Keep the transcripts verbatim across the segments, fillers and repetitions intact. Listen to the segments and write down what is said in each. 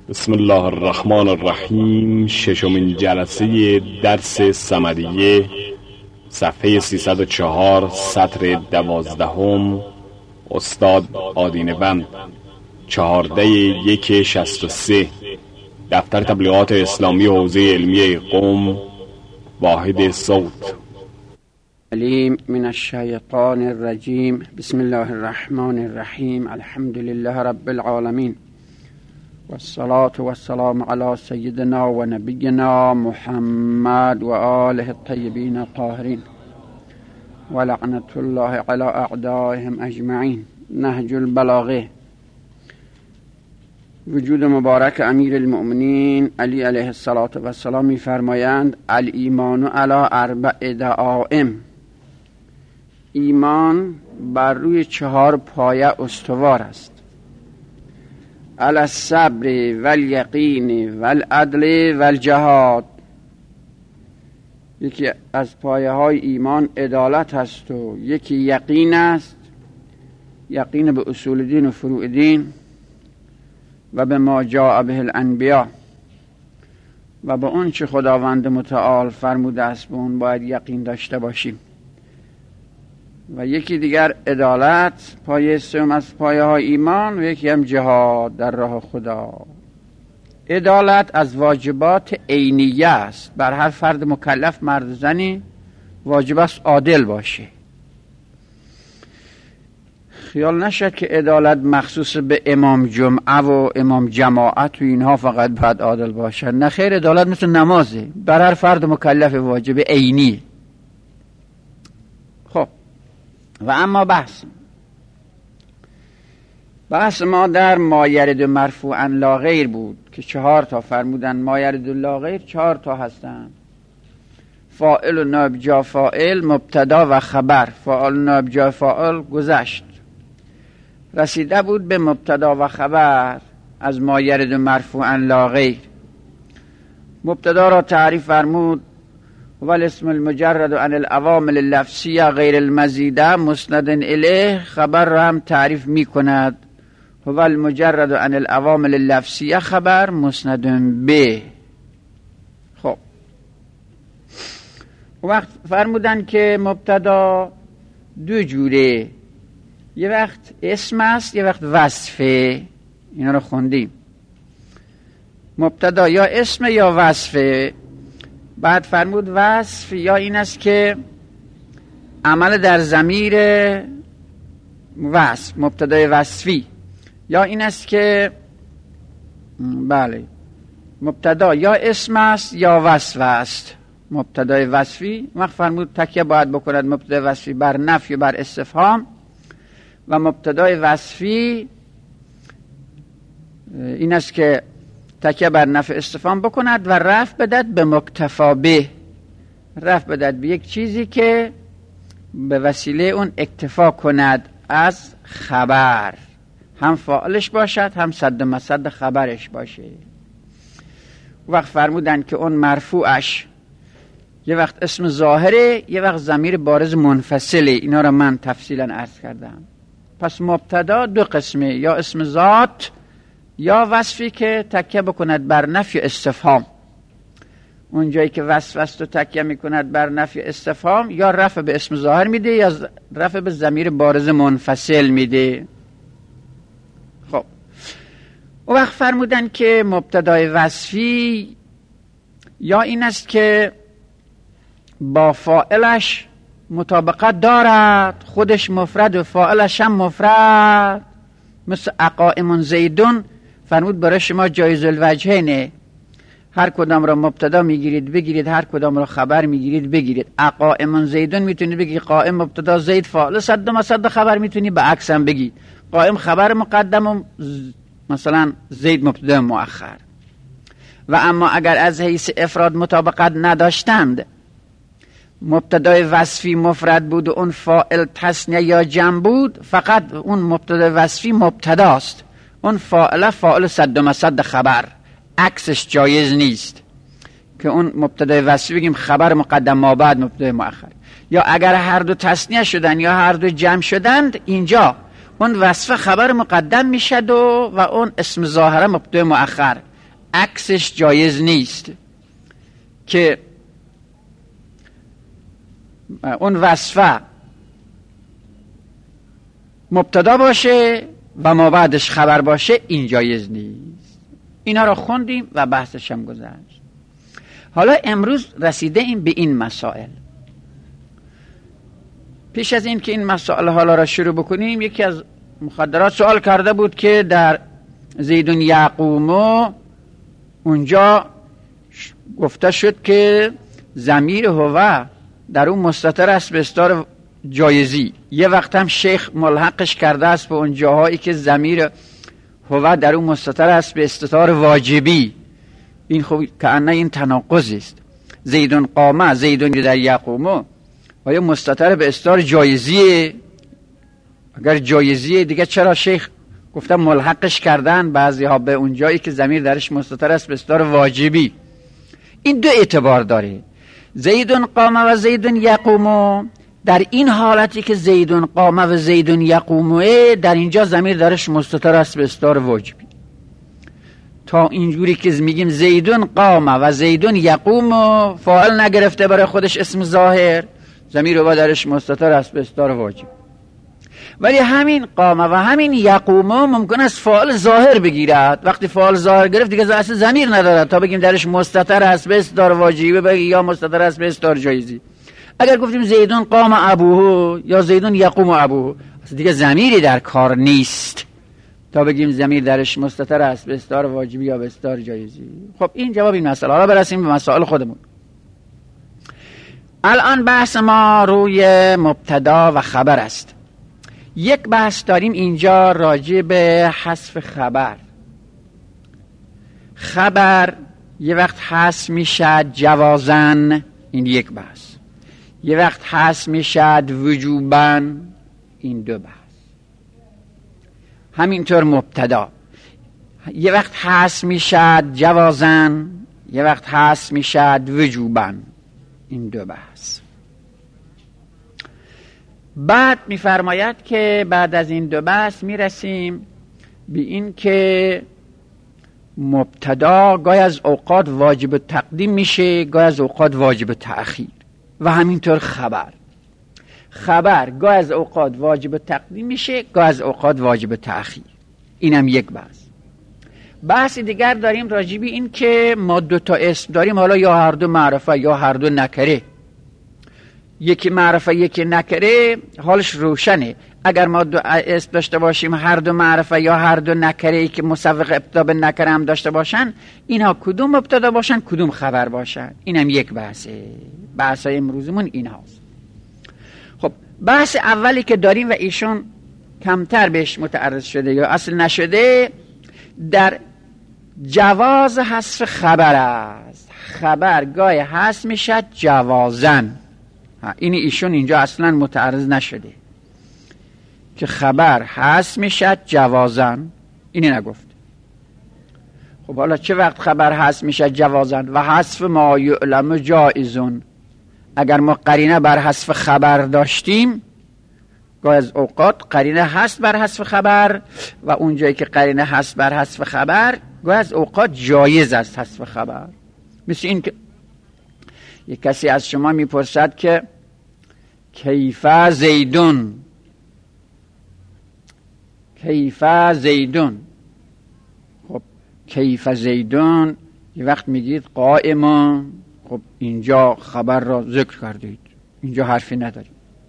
بسم الله الرحمن الرحیم. ششمین جلسه درس صمدیه، صفحه سیصد و چهار، سطر دوازدهم. استاد آدینه بند، چهارده یک شصت و سه، دفتر تبلیغات اسلامی حوزه علمیه قم، واحد صوت. علیم من الشیطان الرجیم. بسم الله الرحمن الرحیم. الحمد لله رب العالمین، والصلاة والسلام على سيدنا ونبينا محمد وآله الطيبين الطاهرين ولعنة الله على أعدائهم أجمعين. نهج البلاغه. وجود مبارک امیر المؤمنین علی علیه الصلاة والسلام می‌فرمایند: الایمان علی اربع دعائم. ایمان بر روی چهار پایه استوار است: علی الصبر والیقین والعدل والجهاد. یکی از پایه های ایمان عدالت است و یکی یقین است، یقین به اصول دین و فروع دین و به ما جاء به الانبیا و به اون چه خداوند متعال فرموده است به اون باید یقین داشته باشیم. و یکی دیگر عدالت، پایه سوم از پایه های ایمان، و یکی هم جهاد در راه خدا. عدالت از واجبات عینیه است، بر هر فرد مکلف مرد زنی واجب است عادل باشه. خیال نشد که عدالت مخصوص به امام جمعه و امام جماعت و اینها فقط باید عادل باشه. نه خیر، عدالت مثل نمازه، بر هر فرد مکلف واجب عینی. خب، و اما بحث بحث ما در ما یرد مرفوعا لا غیر بود که چهار تا فرمودن ما یرد لا غیر چهار تا هستن: فاعل و نائب جا فاعل، مبتدا و خبر. فاعل و نائب جا فاعل گذشت، رسیده بود به مبتدا و خبر از ما یرد مرفوعا لا غیر. مبتدا را تعریف فرمود: والاسم المجرد عن العوامل اللفظیه غیر المزیده مسند الیه. خبر را هم تعریف می کند: هو المجرد عن العوامل اللفظیه خبر مسند به. خب، وقت فرمودن که مبتدا دو جوره، یه وقت اسم است، یه وقت وصفه. اینا رو خوندیم. مبتدا یا اسم یا وصفه. بعد فرمود وصف یا این است که عمل در ضمیر وصف، مبتدای وصفی، یا این است که بله مبتدا یا اسم است یا وصف است، مبتدای وصفی. وقت فرمود تکیه باید بکند مبتدای وصفی بر نفی و بر استفهام، و مبتدای وصفی این است که تکیه بر نفی استفهام بکند و رفع بدهد به مکتفا به، رفع بدهد به یک چیزی که به وسیله اون اکتفا کند از خبر، هم فاعلش باشد هم صد مصد خبرش باشه. وقت فرمودن که اون مرفوعش یه وقت اسم ظاهره، یه وقت ضمیر بارز منفصله. اینا را من تفصیلا عرض کردم. پس مبتدا دو قسمه: یا اسم ذات یا وصفی که تکیه بکند بر نفی استفهام. اون جایی که وصف است و تکیه میکند بر نفی استفهام، یا رفع به اسم ظاهر میده یا رفع به ضمیر بارز منفصل میده. خب، اون وقت فرمودن که مبتدای وصفی یا این است که با فاعلش مطابقت دارد، خودش مفرد و فاعلش هم مفرد. مثل اقائم زیدون فرمود برای شما جایز الوجهینه، هر کدام را مبتدا میگیرید بگیرید، هر کدام را خبر میگیرید بگیرید. اقائم زیدون میتونید بگی قائم مبتدا زید فاعل، صد مصد خبر میتونی به عکس هم بگی، قائم خبر مقدم و مثلا زید مبتدا مؤخر. و اما اگر از حیث افراد مطابقت نداشتند، مبتدای وصفی مفرد بود و اون فاعل تثنیه یا جمع بود، فقط اون مبتدای وصفی مبتداست، اون فاعل فاعل صد مصد خبر، عکسش جایز نیست که اون مبتدای وصفی بگیم خبر مقدم ما بعد مبتدای مؤخر. یا اگر هر دو تثنیه شدن یا هر دو جمع شدند، اینجا اون وصف خبر مقدم میشد و و اون اسم ظاهره مبتدای مؤخر. عکسش جایز نیست که اون وصفه مبتدا باشه و ما بعدش خبر باشه، این جایز نیست. اینا رو خوندیم و بحثش هم گذشت. حالا امروز رسیده این به این مسائل. پیش از این که این مسائل حالا را شروع بکنیم، یکی از مخدرات سوال کرده بود که در زیدون یقومو اونجا گفته شد که ضمیر هو در اون مستتر است به استار جایزی. یه وقت هم شیخ ملحقش کرده است به اون جاهایی که ضمیر هو در اون مستتر است به استتار واجبی. این خب کأنه این تناقض است. زیدون قامه، زیدون در یقومو آیا مستتر به استار جایزیه؟ اگر جایزیه دیگه چرا شیخ گفتم ملحقش کردن بعضی ها به اون جایی که ضمیر درش مستتر است به استار واجبی؟ این دو اعتبار داره. زیدون قامه و زیدون یقومو، در این حالتی که زیدون قامه و زیدون یقوموه، در اینجا ضمیر درش مستتر است به استار واجبی. تا اینجوری که میگیم زیدون قامه و زیدون یقومو، فاعل نگرفته برای خودش اسم ظاهر، ضمیر رو درش مستتر است به استار واجب. ولی همین قامه و همین یقومو ممکن است فاعل ظاهر بگیرد. وقتی فاعل ظاهر گرفت دیگه اصلا ضمیر ندارد تا بگیم درش مستتر است به استار واجبی بگی یا مستتر است به استار جایزی. اگر گفتیم زیدون قام ابوه یا زیدون یقوم ابوه، اصلا دیگه ضمیری در کار نیست تا بگیم ضمیر درش مستتر است به استار واجبی یا به استار جایزی. خب این جواب این مسئله. حالا برسیم به مسائل خودمون. الان بحث ما روی مبتدا و خبر است. یک بحث داریم اینجا راجع به حذف خبر. خبر یه وقت حذف میشد جوازن، این یک بحث. یه وقت حذف میشد وجوبن، این دو بحث. همینطور مبتدا یه وقت حذف میشد جوازن، یه وقت حذف میشد وجوبن، این دو بحث. بعد میفرماید که بعد از این دو بحث میرسیم به این که مبتدا گاهی از اوقات واجب تقدیم میشه، گاهی از اوقات واجب تأخیر، و همینطور خبر. خبر گاهی از اوقات واجب تقدیم میشه، گاهی از اوقات واجب تأخیر. اینم یک بحث. بحث دیگر داریم راجبی این که ما دو تا اسم داریم، حالا یا هر دو معرفه یا هر دو نکره. یکی معرفه یکی نکره، حالش روشنه. اگر ما دو اسم داشته باشیم هر دو معرفه یا هر دو نکره ای که مسبق ابتدا به نکره هم داشته باشن، اینها کدوم مبتدا باشن کدوم خبر باشن، اینم یک بحثه. بحث های امروزمون این هاست. خب بحث اولی که داریم و ایشون کمتر بهش متعرض شده یا اصل نشده، در جواز حذف خبر است. خبر گاهی حذف میشد جوازن. این ایشون اینجا اصلا متعرض نشده که خبر حذف میشد جوازن، اینی نگفت. خب حالا چه وقت خبر حذف میشد جوازن؟ و حذف ما یعلم جائزون. اگر ما قرینه بر حذف خبر داشتیم، گاهی از اوقات قرینه هست بر حذف خبر، و اون جایی که قرینه هست بر حذف خبر گاهی از اوقات جایز است حذف خبر. مثل این که یک کسی از شما میپرسد که کیف زیدون، کیف زیدون. خب کیف زیدون یه وقت میگید قائمان، خب اینجا خبر را ذکر کردید، اینجا حرفی نداریم.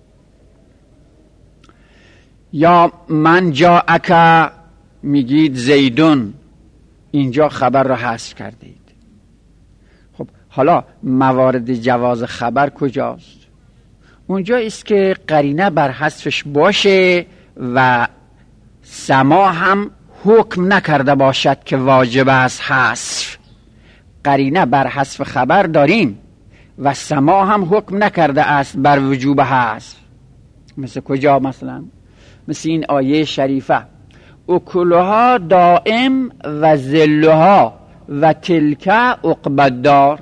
یا من جا اکا میگید زیدون، اینجا خبر را حذف کردید. خب حالا موارد جواز خبر کجاست؟ اونجا است که قرینه بر حذفش باشه و سما هم حکم نکرده باشد که واجب است حذف. قرینه بر حذف خبر داریم و سما هم حکم نکرده است بر وجوب حذف. مثل کجا؟ مثلا مثل این آیه شریفه اکلها دائم و ذلها و تلک عقبی الدار.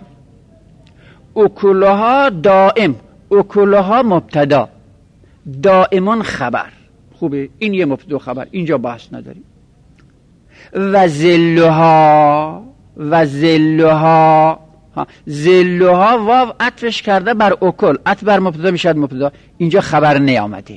اکلها دائم، اکلها مبتدا، دائمون خبر. خوبه، این یه مبتدا خبر، اینجا بحث نداریم. و ذلها، و ذلها. ذلها واو عطفش کرده بر اکل، عطف بر مبتدا میشد مبتدا، اینجا خبر نیامده.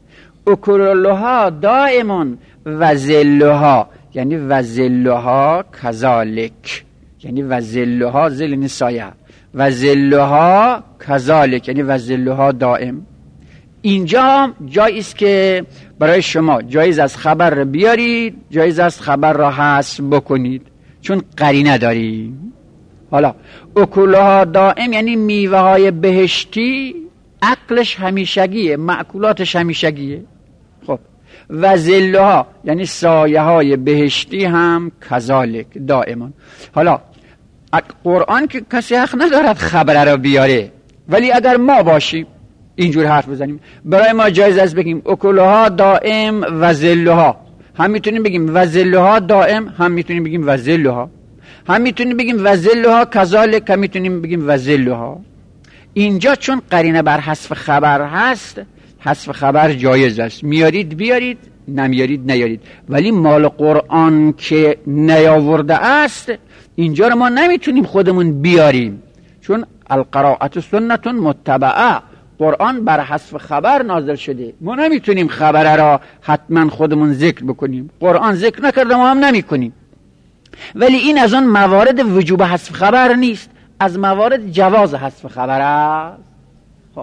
اکلها دائمون و ذلها یعنی و ذلها کذالک، یعنی و ذلها ذل یعنی سایه، و ذلها کذالک یعنی و ذلها دائم. اینجا جایی است که برای شما جایز از خبر را بیارید، جایز از خبر را حذف بکنید، چون قرینه داریم. حالا اکلها دائم یعنی میوه های بهشتی اکلش همیشگیه، معکولاتش همیشگیه. خب و ظلها یعنی سایه های بهشتی هم کذالک دائما. حالا قرآن که کسی حق ندارد خبر را بیاره، ولی اگر ما باشیم اینجور حرف بزنیم، برای ما جایز است بگیم اکلها دائم و ظلها، هم میتونیم بگیم و ظلها دائم، هم میتونیم بگیم و ظلها، هم میتونیم بگیم و ظلها کذالک، هم میتونیم بگیم و ظلها. اینجا چون قرینه بر حذف خبر هست، حذف خبر جایز است، میارید بیارید، نمیارید نیارید. ولی مال قرآن که نیاورده است، اینجا رو ما نمیتونیم خودمون بیاریم، چون القراءة سنت متبعه، قرآن بر حذف خبر نازل شده، ما نمیتونیم خبر را حتما خودمون ذکر بکنیم، قرآن ذکر نکرده ما هم نمی کنیم. ولی این از اون موارد وجوب حذف خبر نیست، از موارد جواز حذف خبر است. خب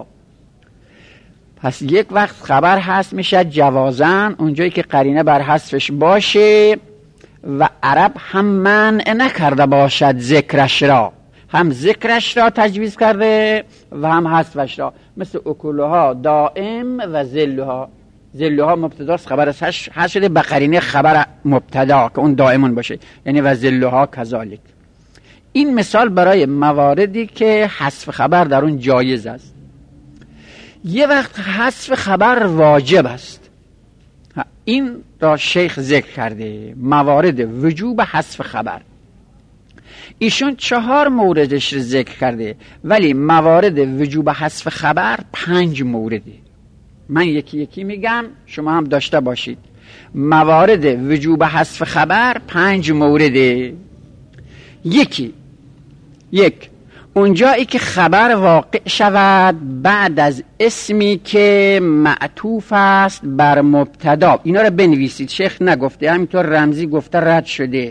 پس یک وقت خبر حذف میشه جوازن اونجایی که قرینه بر حذفش باشه و عرب هم منع نکرده باشد ذکرش را، هم ذکرش را تجویز کرده و هم حذفش را، مثل اکلها دائم و ذلها. ذلها مبتداست، خبر حذف شده به قرینه خبر مبتدا که اون دائمون باشه، یعنی و ذلها کذالک. این مثال برای مواردی که حذف خبر در اون جایز است. یه وقت حذف خبر واجب است، این را شیخ ذکر کرده، موارد وجوب حذف خبر. ایشون چهار موردش رو ذکر کرده، ولی موارد وجوب حذف خبر پنج مورده. من یکی یکی میگم، شما هم داشته باشید. موارد وجوب حذف خبر پنج مورده. یکی یک اونجایی که خبر واقع شود بعد از اسمی که معطوف است بر مبتدا. اینا رو بنویسید، شیخ نگفته، همینطور رمزی گفته، رد شده.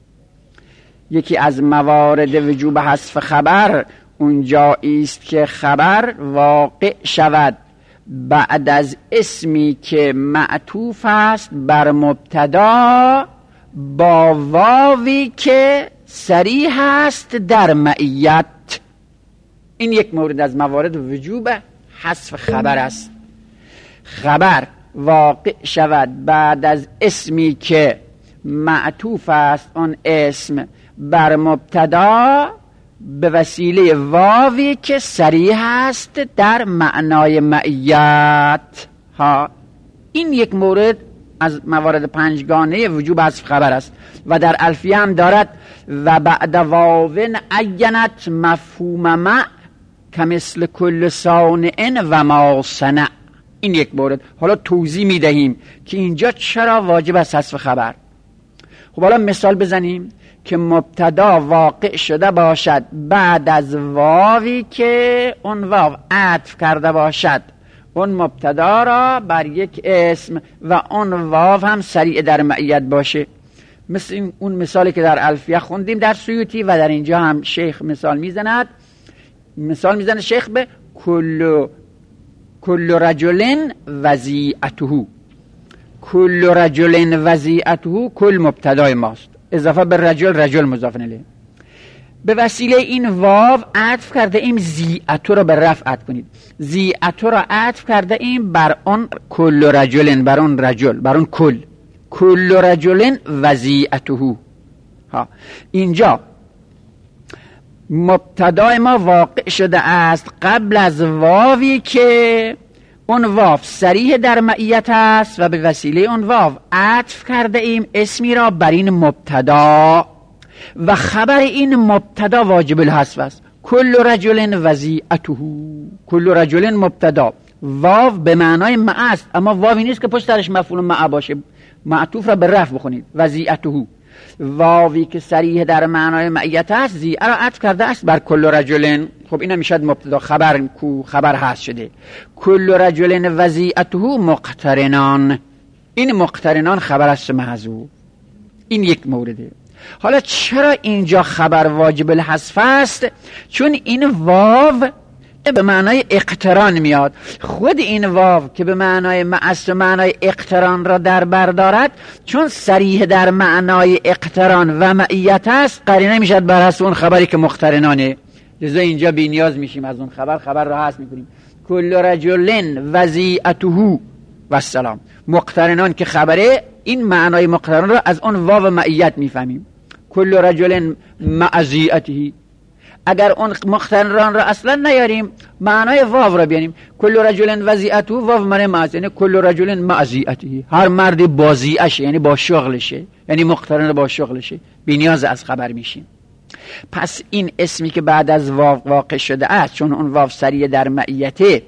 یکی از موارد وجوب حذف خبر اونجایی است که خبر واقع شود بعد از اسمی که معطوف است بر مبتدا با واوی که صریح است در معیت. این یک مورد از موارد وجوب حذف خبر است. خبر واقع شود بعد از اسمی که معطوف است آن اسم بر مبتدا به وسیله واوی که صریح است در معنای معیت. ها این یک مورد از موارد پنجگانه وجوب حذف خبر است و در الفیه هم دارد و بعد واون عینت مفهوم مع کمثل کل صانع و ما صنع. این یک مورد. حالا توضیح میدهیم که اینجا چرا واجب است حذف خبر. خب حالا مثال بزنیم که مبتدا واقع شده باشد بعد از واوی که اون واو عطف کرده باشد اون مبتدا را بر یک اسم و اون واو هم صریح در معیت باشه. مثل این اون مثالی که در الفیه خوندیم در سیوطی و در اینجا هم شیخ مثال میزند. مثال میزنه شیخ به کل کل رجل وضیعته. کل رجل وضیعته کل مبتدای ماست، اضافه به رجل رجل مضاف الیه. به وسیله این واو عطف کرده ایم زیعتو را به رفع عطف کنید. زیعتو را عطف کرده ایم بر اون کل رجل، بر اون رجل، بر اون کل. کل رجل وضیعته. ها اینجا مبتدای ما واقع شده است قبل از واوی که اون واو صریح در معیت است و به وسیله اون واو عطف کرده ایم اسمی را بر این مبتدا و خبر این مبتدا واجب الحذف است. کل رجل وضیعته. کل رجل مبتدا، واو به معنای مع است، اما واوی نیست که پشت سرش مفعول مع باشه، معطوف را به رفع بخونید وضیعته. واوی که صریح در معنای معیت است زی را عطف کرده است بر کل رجل. خب این میشد مبتدا، خبر کو خبر هست شده. کل رجل وضیعته مقترنان، این مقترنان خبر است محذوف. این یک مورده. حالا چرا اینجا خبر واجب الحذف است؟ چون این واو به معنای اقتران میاد. خود این واو که به معنای معست و معنای اقتران را در بر دارد، چون صریح در معنای اقتران و معیت است، قرینه میشد بر حسب اون خبری که مقترنانه. لذا اینجا بی نیاز میشیم از اون خبر خبر را حذف میکنیم. کل رجل وضیعته و السلام، مقترنان که خبره، این معنای مقترن را از اون واو معیت میفهمیم. کل رجل معزیعته، اگر اون مقترنان را اصلا نیاریم معنای واو را بیانیم. کل رجل وضیعته واو معنی معز، یعنی کل رجل معزیعته، هر مرد بازیعشه، یعنی با شغلشه، یعنی مقترن با شغلشه، بی نیاز از خبر میشیم. پس این اسمی که بعد از واو واقع شده است، چون اون واو سریع در معیته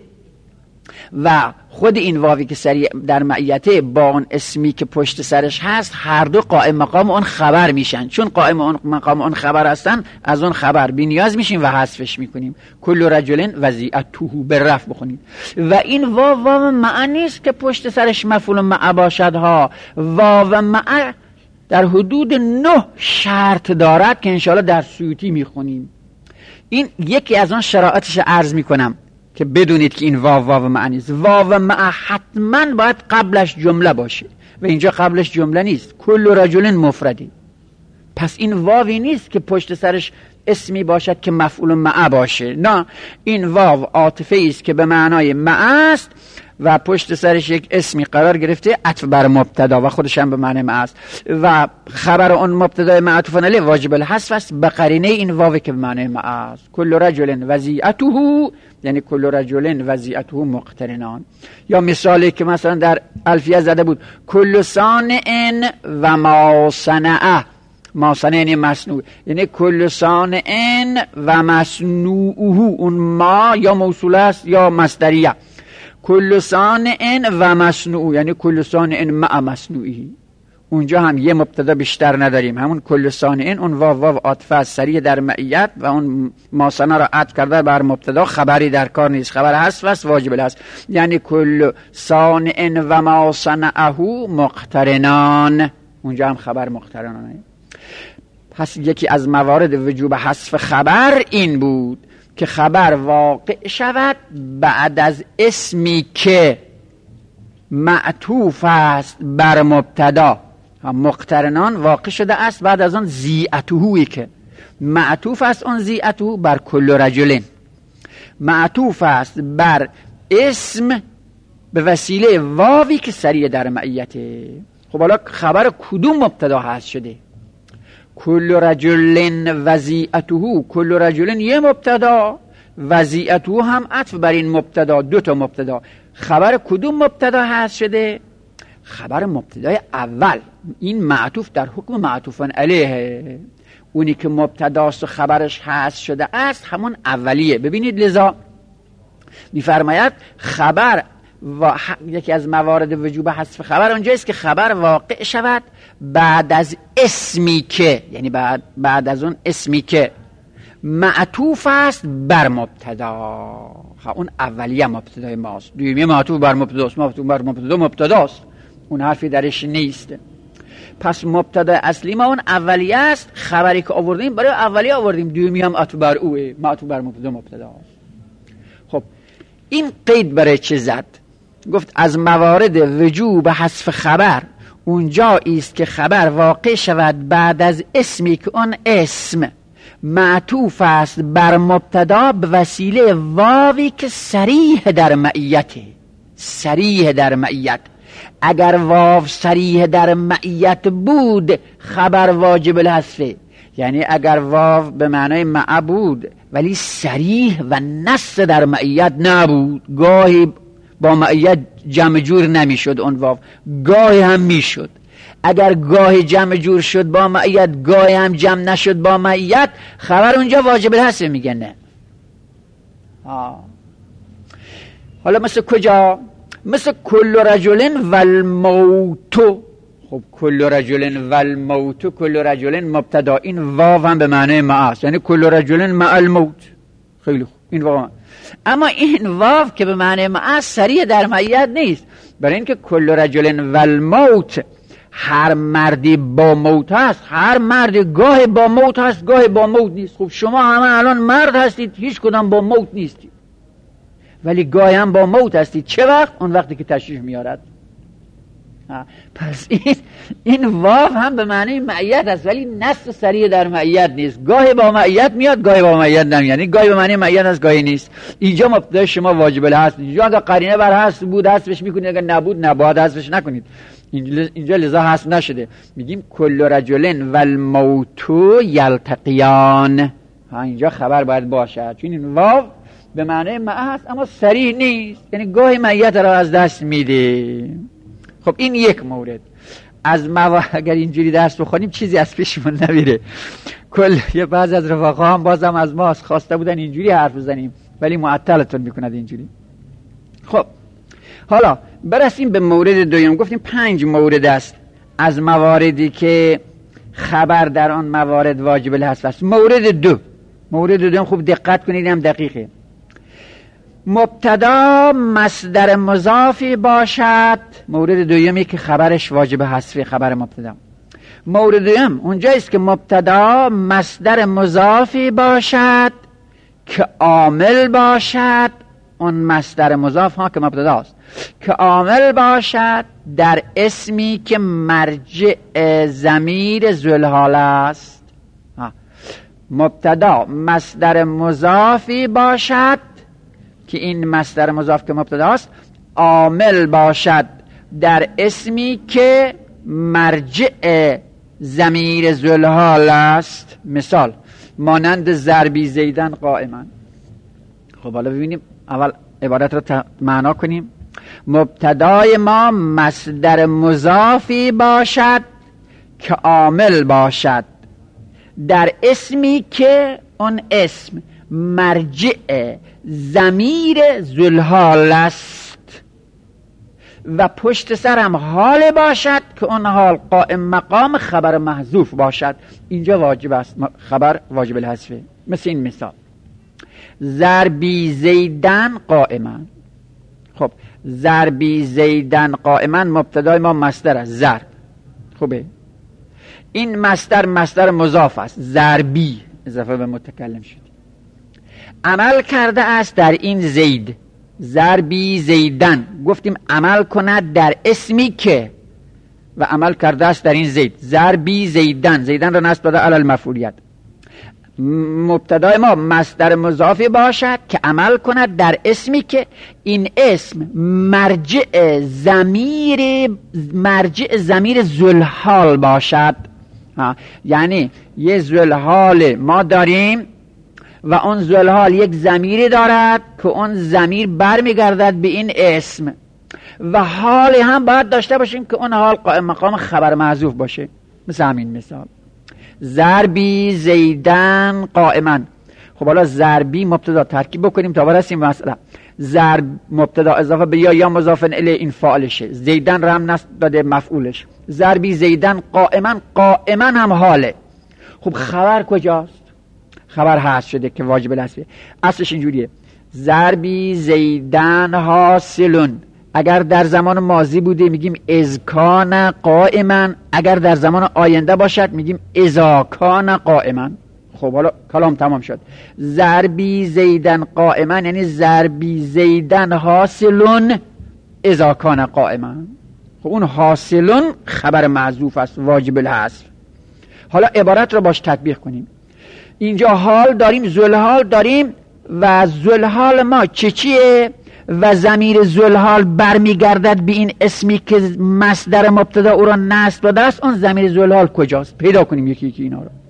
و خود این واوی که سریع در معیته با اون اسمی که پشت سرش هست، هر دو قائم مقام اون خبر میشن. چون قائم اون مقام اون خبر هستن، از اون خبر بی نیاز میشیم و حذفش میکنیم. کل رجل وضیعته به رفع بخونید. و این واو واو معنی است که پشت سرش مفعول مع باشد ها. واو مع در حدود نه شرط دارد که انشاءالله در سیوطی میخونیم. این یکی از آن شرایطش عرض میکنم که بدونید که این واو واو معنی است. واو مع حتما باید قبلش جمله باشه و اینجا قبلش جمله نیست. کل رجل مفردی، پس این واوی نیست که پشت سرش اسمی باشد که مفعول مع باشه. نه، این واو عاطفه است که به معنای مع است و پشت سرش یک اسمی قرار گرفته عطف بر مبتدا و خودش هم به معنی مع است و خبر اون مبتدای معطوف علیه واجب الحذف است به قرینه این واو که به معنی مع است. کل رجل وضیعته، یعنی کل رجل وضیعته مقترنان. یا مثالی که مثلا در الفیه زده بود، کل صانع و ما صنعه، ما صنع یعنی مصنوع، یعنی کل صانع و مصنوعه، اون ما یا موصول است یا مصدریه. کل صانع و مصنوع یعنی کل صانع مع مصنوعی. اونجا هم یه مبتدا بیشتر نداریم، همون کل صانع، اون واو واو عاطفه سریع در معیت و اون ما صنع را عطف کرده بر مبتدا، خبری در کار نیست، خبر هست و واجب است. یعنی کل صانع و ما صنعه مقترنان، اونجا هم خبر مقترنانه. پس یکی از موارد وجوب حذف خبر این بود که خبر واقع شود بعد از اسمی که معطوف است بر مبتدا. مقترنان واقع شده است بعد از آن زیعتهوی که معطوف است، اون زیعته بر کل رجلین معطوف است بر اسم به وسیله واوی که سریع در معیته. خب حالا خبر کدوم مبتدا هست شده؟ کل رجل وضیعته، کل رجل یه مبتدا، وضیعته هم عطف بر این مبتدا، دو تا مبتدا. خبر کدوم مبتدا هست شده؟ خبر مبتدای اول. این معطوف در حکم معطوف علیه، اونی که مبتداست و خبرش هست شده است همون اولیه. ببینید لذا میفرماید خبر و یکی از موارد وجوب حذف خبر اونجاست که خبر واقع شود بعد از اسمی که، یعنی بعد, بعد از اون اسمی که معطوف است بر مبتدا. اون اولیه مبتدای ماست، دویمیه معطوف بر مبتداست، معطوف بر مبتدا مبتداست، اون حرفی درش نیست. پس مبتدا اصلی ما اون اولیه است، خبری که آوردیم برای اولیه آوردیم، دویمیه هم معطوف بر اوه، معطوف بر مبتدا مبتداست. خب این قید برای چه زد؟ گفت از موارد وجوب حذف خبر اونجا است که خبر واقع شود بعد از اسمی که اون اسم معطوف است بر مبتدا به وسیله واوی که صریح در معیته. صریح در معیت، اگر واو صریح در معیت بود خبر واجب الحذف، یعنی اگر واو به معنای مع بود ولی صریح و نص در معیت نبود، گاهی با معیت جمع جور نمیشد اون واو، گاهی هم میشد. اگر گاهی جمع جور شد با معیت، گاهی هم جمع نشد با معیت، خبر اونجا واجب الحذف میگن. نه آه. حالا مثل کجا؟ مثل کل رجل و الموت. خب کل رجل و الموت کل رجل مبتدا، این واو هم به معنی مع است، یعنی کل رجل مع الموت. خیلی خوب این واو هم. اما این واو که به معنی مع است صریح در معیت نیست، برای اینکه کل رجل و الموت هر مردی با موت هست، هر مردی گاه با موت هست گاه با موت نیست. خب شما همه الان مرد هستید، هیچ کدام با موت نیستید، ولی گاهی هم با موت هستید. چه وقت؟ اون وقتی که تشریف میارد. پس این این واو هم به معنی معیت است، ولی نص صریح در معیت نیست. گاهی با معیت میاد، گاهی با معیت نمیاد، یعنی گاهی به معنی معیت است، گاهی نیست. اینجا مبتدای شما واجب الحذف، اینجا اگه قرینه بر حذف بود حذفش میکنید، اگه نبود نباید حذفش نکنید. اینجا لذا حذف نشده، میگیم کل رجل و الموت یلتقیان. ها اینجا خبر باید باشد، چون این واو به معنی مع است اما صریح نیست، یعنی گاهی معیت را از دست میده. خب این یک مورد. از موا... اگر اینجوری درس بخونیم چیزی از پیشمون نمیره. کل یه بعض از رفقا هم بازم از ما خواسته بودن اینجوری حرف بزنیم، ولی معطلتون میکند اینجوری. خب حالا برسیم به مورد دوم. گفتیم پنج مورد است از مواردی که خبر در آن موارد واجب الحذف است. مورد دو، مورد دوم خوب دقت کنید، هم دقیقه. مبتدا مصدر مضافی باشد. مورد دومی که خبرش واجب حذف، خبر مبتدا. مورد دوم اونجاییست که مبتدا مصدر مضافی باشد که عامل باشد. اون مصدر مضاف ها که مبتداست، که عامل باشد در اسمی که مرجع ضمیر ذوالحال است. مبتدا مصدر مضافی باشد که این مصدر مضاف که مبتداست عامل باشد در اسمی که مرجع ضمیر ذوالحال است. مثال مانند ضربی زیدن قائما. خب حالا ببینیم اول عبارت رو معنا کنیم. مبتدای ما مصدر مضافی باشد که عامل باشد در اسمی که اون اسم مرجع ضمیر ذوالحال است و پشت سر هم حال باشد که اون حال قائم مقام خبر محذوف باشد. اینجا واجب است، خبر واجب الحذفه. مثل این مثال ضربی زیدن قائما. خب ضربی زیدن قائما مبتدای ما مصدر است، ضرب. خوبه این مصدر مصدر مضاف است، ضربی اضافه به متکلم شد. عمل کرده است در این زید. ضربی زیدن گفتیم عمل کند در اسمی که و عمل کرده است در این زید. ضربی زیدن، زیدن را نصب داده علی المفعولیت. مبتدای ما مصدر مضافی باشد که عمل کند در اسمی که این اسم مرجع ضمیر مرجع ضمیر ذوالحال باشد. ها. یعنی یه ذوالحال ما داریم و اون ذوالحال یک ضمیری دارد که اون ضمیر برمیگردد به این اسم و حالی هم باید داشته باشیم که اون حال قائم مقام خبر محذوف باشه. مثل همین مثال ضربی زیدن قائما. خب حالا ضربی مبتدا ترکیب بکنیم تا برسیم مثلا ضرب مبتدا اضافه به یا یا مضاف الیه این فاعلشه، زیدن را هم نصب داده مفعولش. ضربی زیدن قائما، قائما هم حاله. خب خبر کجاست؟ خبر حذف شده که واجب الحذفه. اصلش اینجوریه ضربی زیدن حاصلون. اگر در زمان ماضی بوده میگیم اذ کان قائما، اگر در زمان آینده باشد میگیم اذا کان قائما. خب حالا کلام تمام شد. ضربی زیدن قائما یعنی ضربی زیدن حاصلون اذا کان قائما. خب اون حاصلون خبر محذوف است، واجب الحذف. حالا عبارت رو باش تطبیق کنیم. اینجا حال داریم، ذوالحال داریم و ذوالحال ما چه چیه و ضمیر ذوالحال برمیگردد به این اسمی که مصدر مبتدا او را نصب داده است. اون ضمیر ذوالحال کجاست؟ پیدا کنیم یکی یکی اینا رو.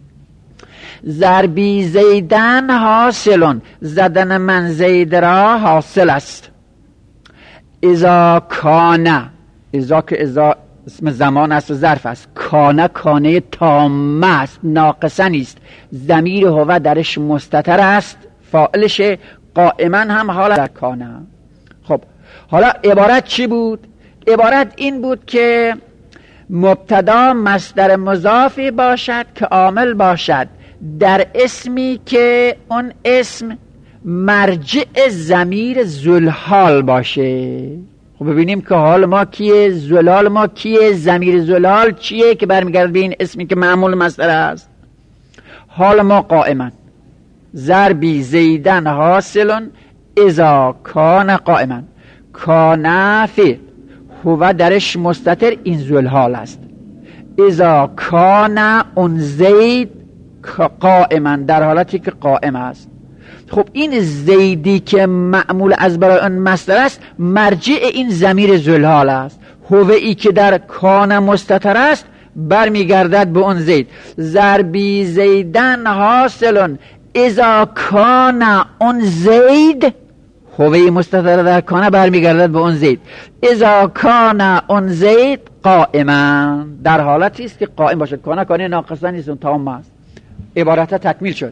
ضربی زیدن حاصلون، زدن من زید را حاصل است. اذا کان، اذا که اذا اسم زمان است و ظرف است. کانه کانه تامه است، ناقصه نیست. ضمیر هو درش مستتر است، فاعلش قائما هم حال در کانه. خب حالا عبارت چی بود؟ عبارت این بود که مبتدا مصدر مضافی باشد که عامل باشد در اسمی که اون اسم مرجع ضمیر ذوالحال باشه. خب ببینیم که حال ما کیه، ذوالحال ما کیه، ضمیر ذوالحال چیه که برمیگرده به این اسمی که معمول مصدر است. حال ما قائما، ضربی زیدن حاصلن اذا کان قائما، کان فعل، هو درش مستتر، این ذوالحال است. اذا کان اون زید قائما، در حالتی که قائم است. خب این زیدی که معمول از برای اون مصدر است مرجع این ضمیر ذوالحال است. هو ای که در کان مستتر است برمیگردد به اون زید. ضربی زیدن حاصلن اذا کان اون زید، هوی مستتر در کان برمیگردد به اون زید. اذا کان اون زید قائما، در حالتی است که قائم باشد. کان کانه ناقصه نیست، اون تام است. عبارت تکمیل شد.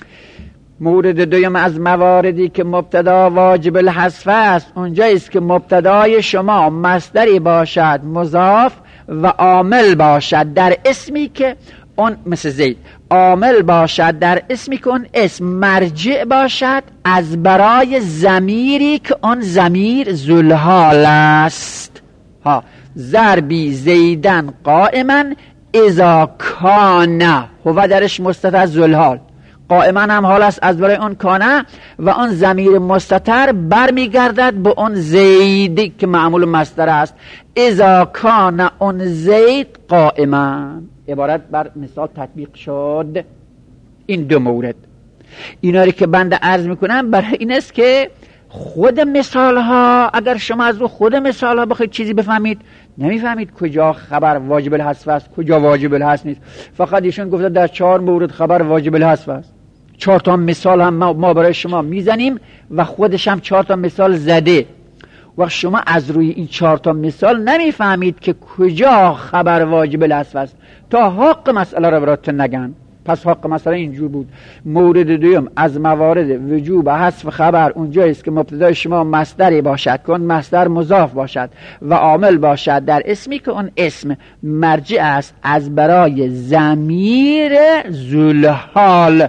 مورد دوم از مواردی که مبتدا واجب الحذف است اونجایی است که مبتدای شما مصدری باشد مضاف و عامل باشد در اسمی که اون، مثل زید، عامل باشد در اسمی که اون اسم مرجع باشد از برای ضمیری که اون ضمیر ذوالحال است. ها، ضربی زیدن قائما اذا کان، هو درش مستتر ذوالحال، قائما هم حال است از برای اون کانه و اون ضمیر مستتر برمیگردد به اون زید که معمول مصدر است. اذا کان اون زید قائما، عبارت بر مثال تطبیق شد. این دو مورد، اینا رو که بنده عرض میکنم برای این است که خود مثال ها، اگر شما از رو خود مثال ها بخواید چیزی بفهمید نمیفهمید کجا خبر واجب الحذف است کجا واجب الحذف نیست. فقط ایشون گفته در چهار مورد خبر واجب الحذف است. چهار تا مثال هم ما برای شما میزنیم و خودش هم چهار تا مثال زده. وقت شما از روی این چهار تا مثال نمیفهمید که کجا خبر واجب الحذف است تا حق مسئله را براتون نگن. پس حق مسئله اینجور بود. مورد دوم از موارد وجوب حذف خبر اونجایی است که مبتدای شما مصدری باشد که اون مصدر مضاف باشد و عامل باشد در اسمی که اون اسم مرجع است از برای ضمیر ذوالحال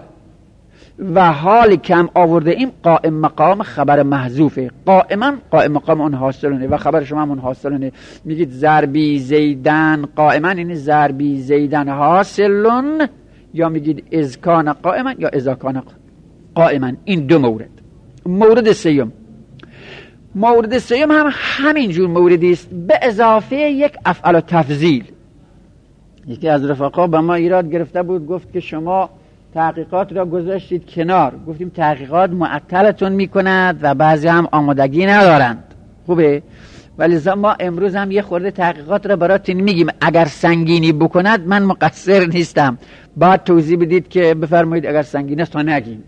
و حالی که هم آورده ایم قائم مقام خبر محذوفه. قائما قائم مقام اون حاصلونه و خبر شما اون حاصلونه. میگید ضربی زیدن قائما، یعنی ضربی زیدن حاصلون، یا میگید اذ کان قائما یا اذا کان قائما. این دو مورد. مورد سیوم، مورد سیوم هم همین جور موردی است به اضافه یک افعال و تفضیل. یکی از رفقا به ما ایراد گرفته بود، گفت که شما تحقیقات را گذاشتید کنار. گفتیم تحقیقات معطلتون میکند و بعضی هم آمادگی ندارند. خوبه؟ ولی ما امروز هم یه خورده تحقیقات را براتون میگیم. اگر سنگینی بکند من مقصر نیستم. بعد توضیح بدید که بفرمایید اگر سنگین است تا نگیم.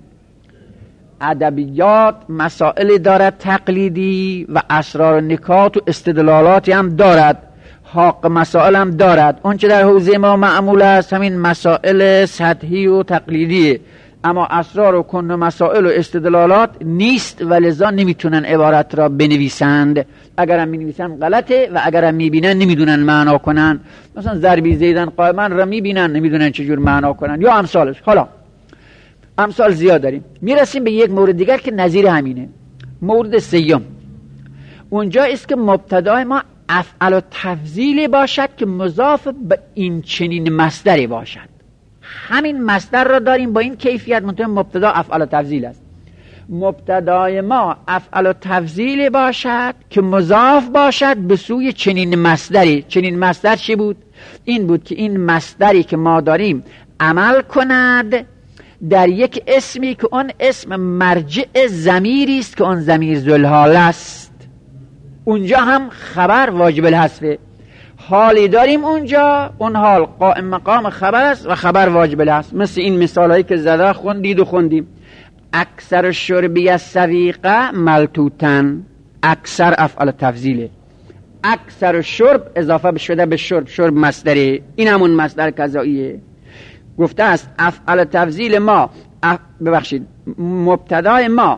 ادبیات مسائل دارد تقلیدی و اسرار و نکات و استدلالاتی هم دارد. حق مسائل هم دارد. اون چه در حوزه ما معمول است همین مسائل سطحی و تقلیدیه، اما اسرار و کن و مسائل و استدلالات نیست و لذا نمیتونن عبارت را بنویسند. اگرم مینویسن غلطه و اگرم میبینن نمیدونن معنا کنن. مثلا ضربی زیدن قائما را میبینن نمیدونن چجور معنا کنن یا امثالش. حالا امثال زیاد داریم. میرسیم به یک مورد دیگر که نظیر همینه. مورد سیوم اونجا است که مبتدای ما افعال و تفضیلی باشد که مضاف به این چنین مصدری باشد. همین مصدر را داریم با این کیفیت، منتها مبتدا افعال و تفضیل است. مبتدای ما افعال و تفضیلی باشد که مضاف باشد به سوی چنین مصدری. چنین مصدر چی بود؟ این بود که این مصدری که ما داریم عمل کند در یک اسمی که اون اسم مرجع ضمیری است که اون ضمیر ذوالحال است. اونجا هم خبر واجب الحذف. حالی داریم اونجا اون حال قائم مقام خبر است و خبر واجب الحذف. مثل این مثال هایی که زده خوندید و خوندیم. اکثر شربی السویقه ملتوتن، اکثر افعال تفضیله. اکثر شرب اضافه شده به شرب، شرب مصدره، این همون مصدر کذاییه. گفته است افعال تفضیل ما اف... ببخشید مبتدای ما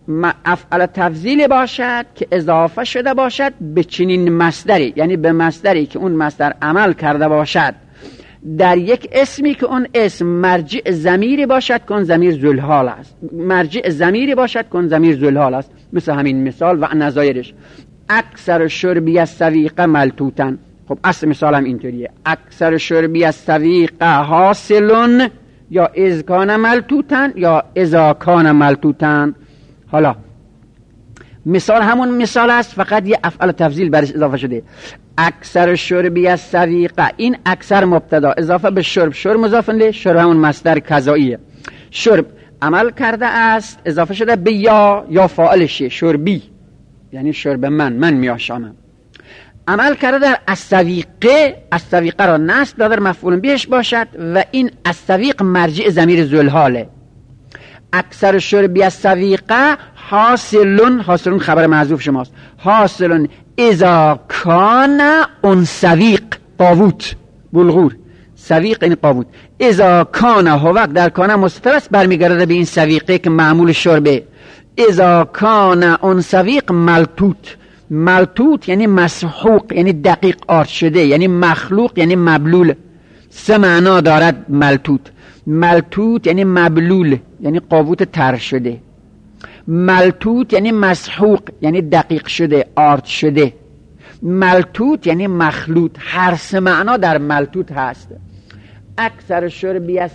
افعل تفضیل باشد که اضافه شده باشد به چنین مصدری، یعنی به مصدری که اون مصدر عمل کرده باشد در یک اسمی که اون اسم مرجع ضمیری باشد که اون ضمیر ذوالحال است، مرجع ضمیری باشد که اون ضمیر ذوالحال است، مثل همین مثال و نظایرش. اکثر شربی السویق ملتوتن. خب اصل مثال هم اینطوریه، اکثر شربی السویق حاصلون، یا اذ کان ملتوتن یا اذا کان ملتوتن. حالا مثال همون مثال است، فقط یه افعال تفضیل برش اضافه شده. اکثر شربی السویق، این اکثر مبتدا اضافه به شرب، شرب مضاف الیه، شرب همون مصدر کذاییه. شرب عمل کرده است اضافه شده به یا، یا فاعلشه شربی، یعنی شرب من، من میاشامم. عمل کرده در السویقه، السویقه را نصب داده مفعول بهش باشد و این السویق مرجع ضمیر ذوالحاله. اکثر شربی السویقه حاصلون، حاصلون خبر محذوف شماست، حاصلون اذا کان اون سویق، قاووت بلغور، سویق این قاووت، اذا کان هو در کان مستتر است، برمیگرده به این سویقه که معمول شربه. اذا کان اون سویق ملتوت، ملتوت یعنی مسحوق، یعنی دقیق آرد شده، یعنی مخلوق، یعنی مبلول. سه معنا دارد ملتوت. ملتوت یعنی مبلول، یعنی قاووت تر شده. ملتوت یعنی مسحوق، یعنی دقیق شده، آرد شده. ملتوت یعنی مخلوط. هر سه معنا در ملتوت هست. اکثر شربی است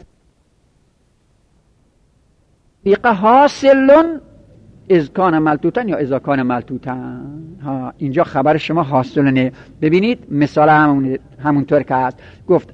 بیقه حاصلون از کان ملتوتن یا ازا کان ملتوتن. ها اینجا خبر شما حاصلونه. ببینید مثال همون همونطور که هست، گفت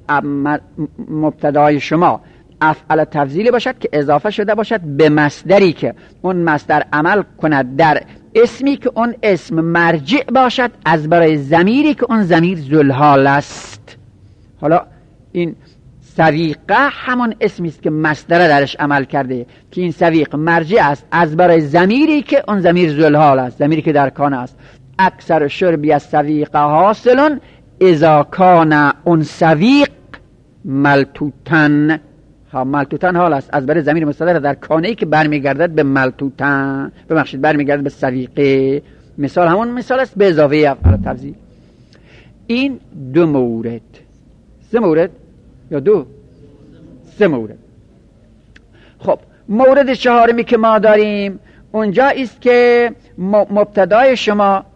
مبتدای شما افعل تفضیلی باشد که اضافه شده باشد به مصدری که اون مصدر عمل کند در اسمی که اون اسم مرجع باشد از برای ضمیری که اون ضمیر ذوالحال است. حالا این سویقه همون اسمی است که مصدر درش عمل کرده که این سویق مرجع است از برای ضمیری که اون ضمیر ذوالحال است، ضمیری که در کان است. اکثر شربی از سویقه حاصلون اذا کان اون سویق ملتوتن. ها ملتوتن حال است از برای ضمیر مستتر در کانه‌ای که برمیگردد به ملتوتن، ببخشید برمیگردد به سویقه. مثال همون مثال است به اضافه افعال تفضیل. این دو مورد، سه مورد یا دو سه مورد. خب مورد چهارمی که ما داریم اونجا است که مبتدای شما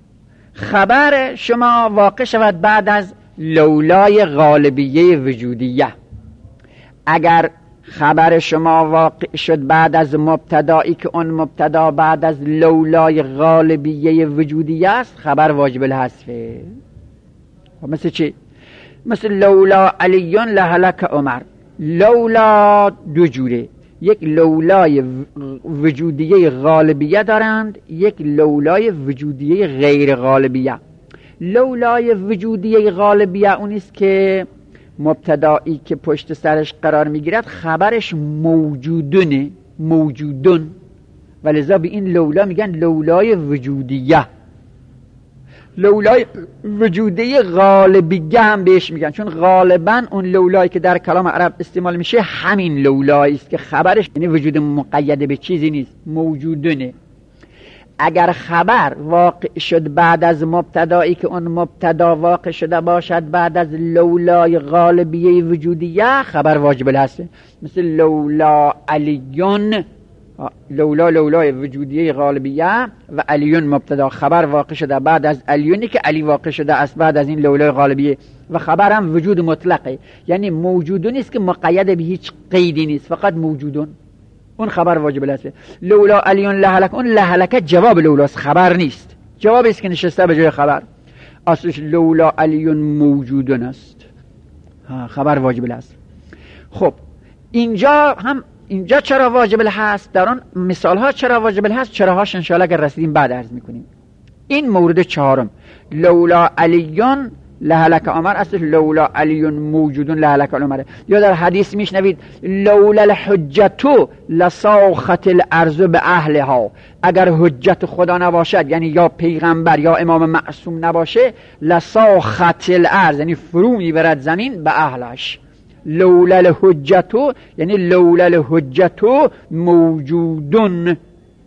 خبر شما واقع شود بعد از لولای غالبیه وجودیه. اگر خبر شما واقع شد بعد از مبتدایی که اون مبتدا بعد از لولای غالبیه وجودیه است، خبر واجب الحذفه. مثل چی؟ مثل لولا علیون لهلک عمر. لولا دو جوره، یک لولای وجودیه غالبیه دارند، یک لولای وجودیه غیر غالبیه. لولای وجودیه غالبیه اون است که مبتدایی که پشت سرش قرار میگیرد خبرش موجودونه، موجودون، ولذا به این لولا میگن لولای وجودیه. لولای وجودی غالبیه هم بهش میگن، چون غالبا اون لولایی که در کلام عرب استعمال میشه همین لولایی است که خبرش یعنی وجود مقید به چیزی نیست، موجودونه. اگر خبر واقع شد بعد از مبتدایی که اون مبتدا واقع شده باشد بعد از لولای غالبیه وجودیه، خبر واجب الحذف. مثل لولا علیون، لولا لولای وجودیه غالبیه و علیون مبتدا، خبر واقع شده بعد از علیونی که علی واقع شده است بعد از این لولای غالبیه، و خبر هم وجود مطلقه، یعنی موجودون نیست که مقید به هیچ قیدی نیست، فقط موجودون، اون خبر واجب الحذف. لولا علیون لهلک، اون لهلک جواب لولاست، خبر نیست، جواب است که نشسته به جای خبر. اصلش لولا علیون موجودون است، ها خبر واجب الحذف. خب اینجا هم اینجا چرا واجب الحذف؟ در اون مثال ها چرا واجب الحذف؟ چرا هاش ان شاء الله اگر رسیدیم بعد عرض میکنیم. این مورد چهارم، لولا علیون لهلک عمر، اصل لولا علیون موجودون لهلک عمر. یا در حدیث میشنوید لولا الحجتو لساخت الارض به اهلها، اگر حجت خدا نباشد یعنی یا پیغمبر یا امام معصوم نباشه، لساخت الارض یعنی فرو میبرد زمین به اهلش. لولا الحجتو یعنی لولا الحجتو موجودون،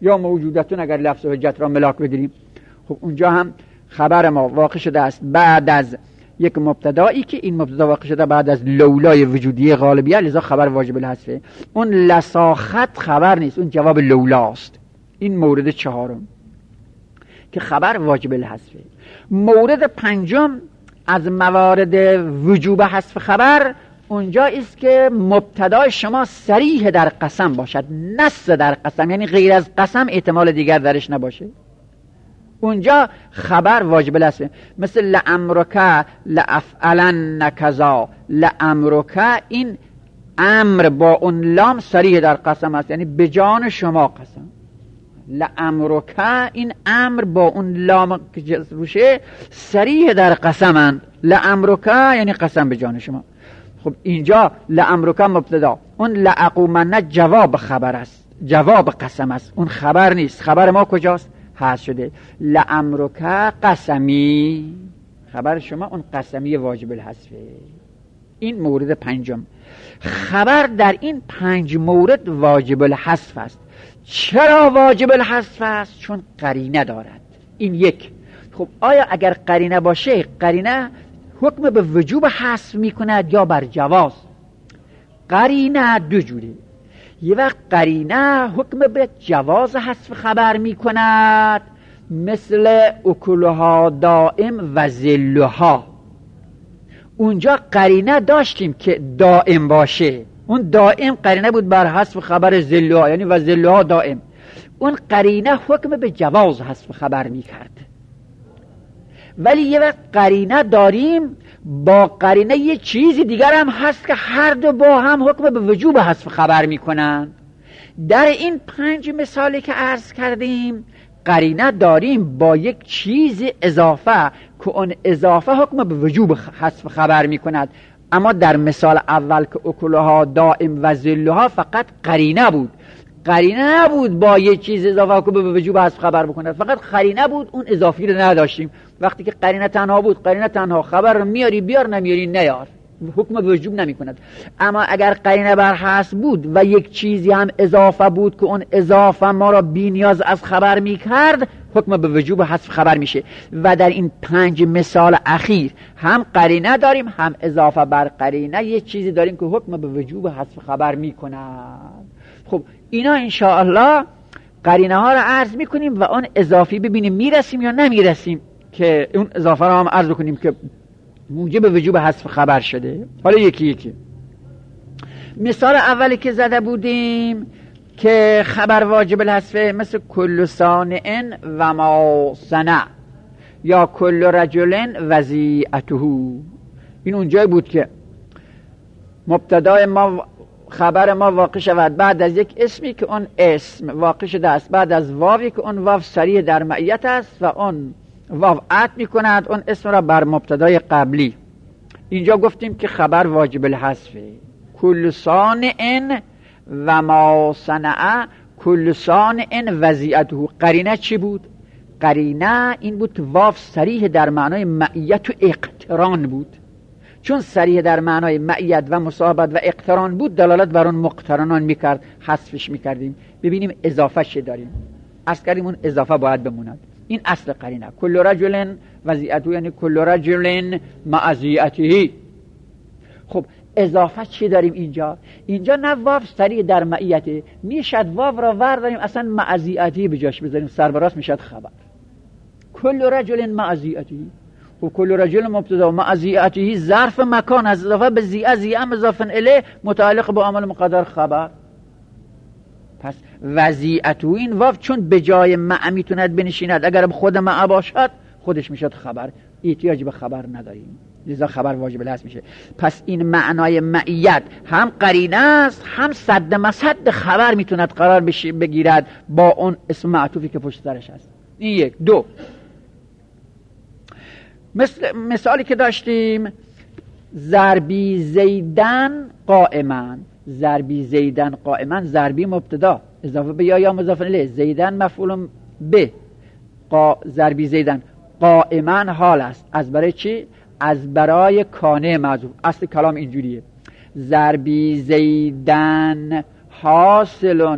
یا موجودتون اگر لفظ حجت را ملاک بگیریم. خب اونجا هم خبر ما واقع شده است بعد از یک مبتدایی که این مبتدا واقع شده بعد از لولای وجودی غالبیه، لذا خبر واجب الحذفه. اون لساخت خبر نیست، اون جواب لولاست. این مورد چهارم که خبر واجب الحذفه. مورد پنجم از موارد وجوب حذف خبر اونجا است که مبتدای شما صریح در قسم باشد، نص در قسم، یعنی غیر از قسم احتمال دیگر درش نباشه. اونجا خبر واجب الحذف. مثل لامرک لافعلن کذا، لامرک این امر با اون لام صریح در قسم است، یعنی به جان شما قسم. لامرک این امر با اون لام که جزم روشه صریح در قسمند. لامرک یعنی قسم به جان شما. خب اینجا لامرک مبتدا، اون لاقومن جواب خبر است، جواب قسم است، اون خبر نیست. خبر ما کجاست؟ حذف شده. لامرک قسمی، خبر شما اون قسمی واجب الحذفه. این مورد پنجم. خبر در این پنج مورد واجب الحذف است. چرا واجب الحذف است؟ چون قرینه دارد. این یک. خب آیا اگر قرینه باشه، قرینه حکم به وجوب حذف میکند یا بر جواز؟ قرینه دو جوره. یه وقت قرینه حکم به جواز حذف خبر میکند، مثل اکلها دائم و ذلها. اونجا قرینه داشتیم که دائم باشه، اون دائم قرینه بود بر حذف خبر ذلها، یعنی و ذلها دائم. اون قرینه حکم به جواز حذف خبر میکرد. ولی یه وقت قرینه داریم، با قرینه یه چیزی دیگر هم هست که هر دو با هم حکم به وجوب حذف خبر میکنن. در این پنج مثالی که عرض کردیم قرینه داریم با یک چیز اضافه که اون اضافه حکم به وجوب حذف خبر میکند. اما در مثال اول که اکلها دائم و ذلها فقط قرینه بود، قرینه نبود با یک چیز اضافه حکم به وجوب حذف خبر بکند، فقط قرینه بود، اون اضافی رو نداشتیم. وقتی که قرینه تنها بود، قرینه تنها، خبر رو میاری بیار، نمیاری نیار، حکم به وجوب نمی کند. اما اگر قرینه بر حذف بود و یک چیزی هم اضافه بود که اون اضافه ما را بی نیاز از خبر می کرد، حکم به وجوب حذف خبر میشه. و در این پنج مثال اخیر هم قرینه داریم، هم اضافه بر قرینه یک چیزی داریم که حکم به وجوب حذف خبر می کند. خب اینا انشاءالله قرینه ها را عرض میکنیم و اون اضافی ببینیم میرسیم یا نمیرسیم که اون اضافه را هم عرض کنیم که موجب وجوب حذف خبر شده. حالا یکی یکی. مثال اولی که زده بودیم که خبر واجب الحذفه، مثل کل صانع و ما صنع یا کل رجل وضیعته. این اونجایی بود که مبتدای ما خبر ما واقع شود بعد از یک اسمی که اون اسم واقع شده است بعد از واوی که اون واو صریح در معیت است و اون واو عطف میکند اون اسم را بر مبتدای قبلی. اینجا گفتیم که خبر واجب الحذفه. کل صانع و ما صنع، کل صانع وضیعته. قرینه چی بود؟ قرینه این بود که واو صریح در معنای معیت و اقتران بود. چون صریح در معنای معیت و مصاحبت و اقتران بود، دلالت بر اون مقترنان میکرد، حذفش میکردیم. ببینیم اضافه چه داریم. اصل کردیم اون اضافه باید بموند. این اصل قرینه. کل رجل وضیعته یعنی کل رجل معزیعته. خب اضافه چی داریم اینجا؟ اینجا نه واو صریح در معیته، میشد واو را ورداریم اصلا معزیعته بجاش بذاریم، سربراز میشد خبر. کل رجل معزیعته. و کل رجل مبتدا و معزیعته ظرف مکان از اضافه به زیعه، زیعه اضافه الیه متعلق به عامل مقدر خبر. پس وضیعته این واو چون به جای مع میتوند بنشیند، اگر خود مع باشد خودش میشد خبر، احتیاج به خبر نداریم، لذا خبر واجب الحذف میشه. پس این معنای معیت هم قرینه است، هم صد مسد خبر میتوند قرار بگیرد با اون اسم معطوفی که پشت سرش هست. این یک. دو، مثل مثالی که داشتیم ضربی زیدن قائما. ضربی زیدن قائما، ضربی مبتدا اضافه به یا یا مضاف الیه، زیدن مفعول به، قا ضربی زیدن قائما حال است. از برای چی؟ از برای کانه معذوف. اصل کلام اینجوریه: ضربی زیدن حاصل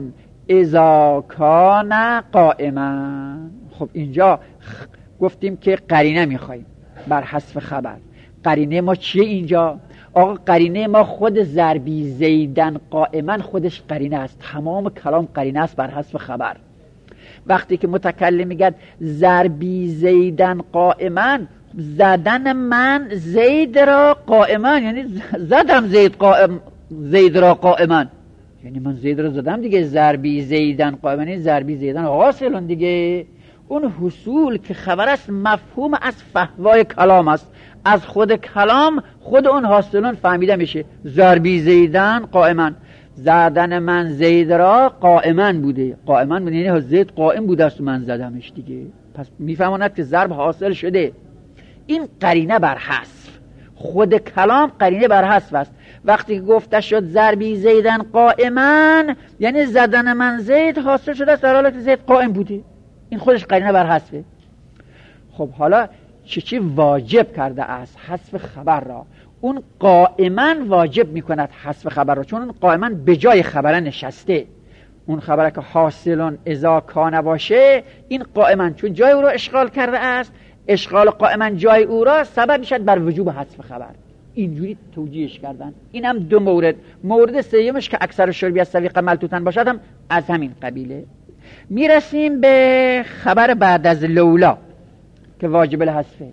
اذا کان قائما. خب اینجا گفتیم که قرینه میخوایم بر حذف خبر. قرینه ما چیه اینجا؟ آقا قرینه ما خود ضربی زیدن قائما خودش قرینه است. تمام کلام قرینه است بر حذف خبر. وقتی که متکلم میگه ضربی زیدن قائما، زدن من زید را قائما یعنی زدم زید قائم زید را قائما، یعنی من زید را زدم دیگه. ضربی زیدن قائما یعنی ضربی زیدن حاصلون دیگه. اون حصول که خبر است مفهوم از فهوای کلام است، از خود کلام خود اون حاصلون فهمیده میشه. ضربی زیدن قائما، زدن من زید را قائما بوده. قائما بوده یعنی زید قائم بوده است و من زدمش دیگه. پس میفهموند که ضرب حاصل شده. این قرینه بر حذف، خود کلام قرینه بر حذف است. وقتی گفته شد ضربی زیدن قائما یعنی زدن من زید حاصل شده است در حالی که زید قائم بوده. این خودش قرینه بر حذفه. خب حالا چی چی واجب کرده است حذف خبر را؟ اون قائما واجب میکند حذف خبر را، چون اون قائما به جای خبره نشسته. اون خبره که حاصلون اذا کان باشه، این قائما چون جای او را اشغال کرده است، اشغال قائما جای او را سبب میشد بر وجوب حذف خبر. اینجوری توجیهش کردن. این هم دو مورد. مورد سومش که اکثر شربی از سویق ملتوتن باشد هم از همین قبیله. میرسیم به خبر بعد از لولا که واجب الحذفه.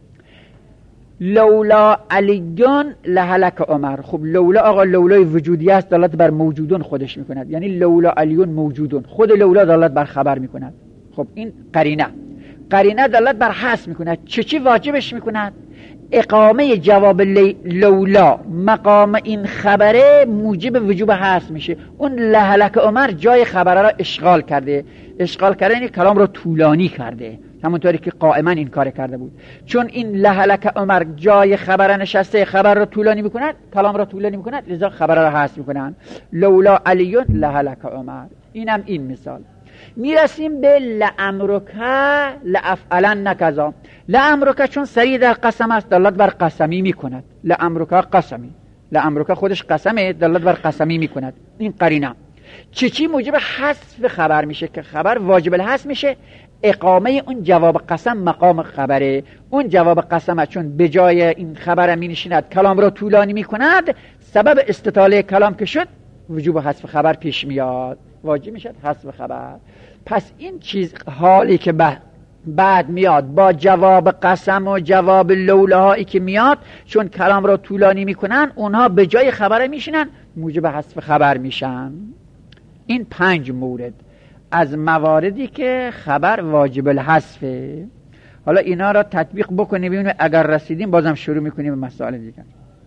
لولا علیون لهلک عمر. خب لولا آقا لولای وجودی است، دلالت بر موجودون خودش میکند، یعنی لولا علیون موجودون، خود لولا دلالت بر خبر میکند. خب این قرینه قرینه دلالت بر حذف میکند. چه چی واجبش میکند؟ اقامه جواب لولا مقام این خبره موجب وجوب حذف میشه. اون لهلک عمر جای خبره را اشغال کرده. اشغال کرده یعنی کلام را طولانی کرده، همونطوری که قائما این کار کرده بود. چون این لهلک عمر جای خبر نشسته، خبر را طولانی میکند، کلام را طولانی میکند، لذا خبر را حذف میکنن. لولا علیون لهلک عمر. اینم این مثال. میرسیم به لعمرک لافعلن کذا. لعمرک چون سریع در قسم است دلالت بر قسمی میکند. لعمرک قسمی، لعمرک خودش قسمه، دلالت بر قسمی میکند. این قرینه. چی چی موجب حذف خبر میشه که خبر واجب الحذف میشه؟ اقامه اون جواب قسم مقام خبره. اون جواب قسم چون به جای این خبر می نشیند، کلام را طولانی می کند، سبب استطاله کلام که شد وجوب حذف خبر پیش میاد، واجب میشد حذف خبر. پس این چیز حالی که بعد میاد با جواب قسم و جواب لولاهایی که میاد، چون کلام را طولانی می کنن، اونها به جای خبر میشینن، موجب حذف خبر میشن. این پنج مورد از مواردی که خبر واجب الحذفه. حالا اینا را تطبیق بکنیم ببینیم، اگر رسیدیم بازم شروع میکنیم به مسائل دیگه.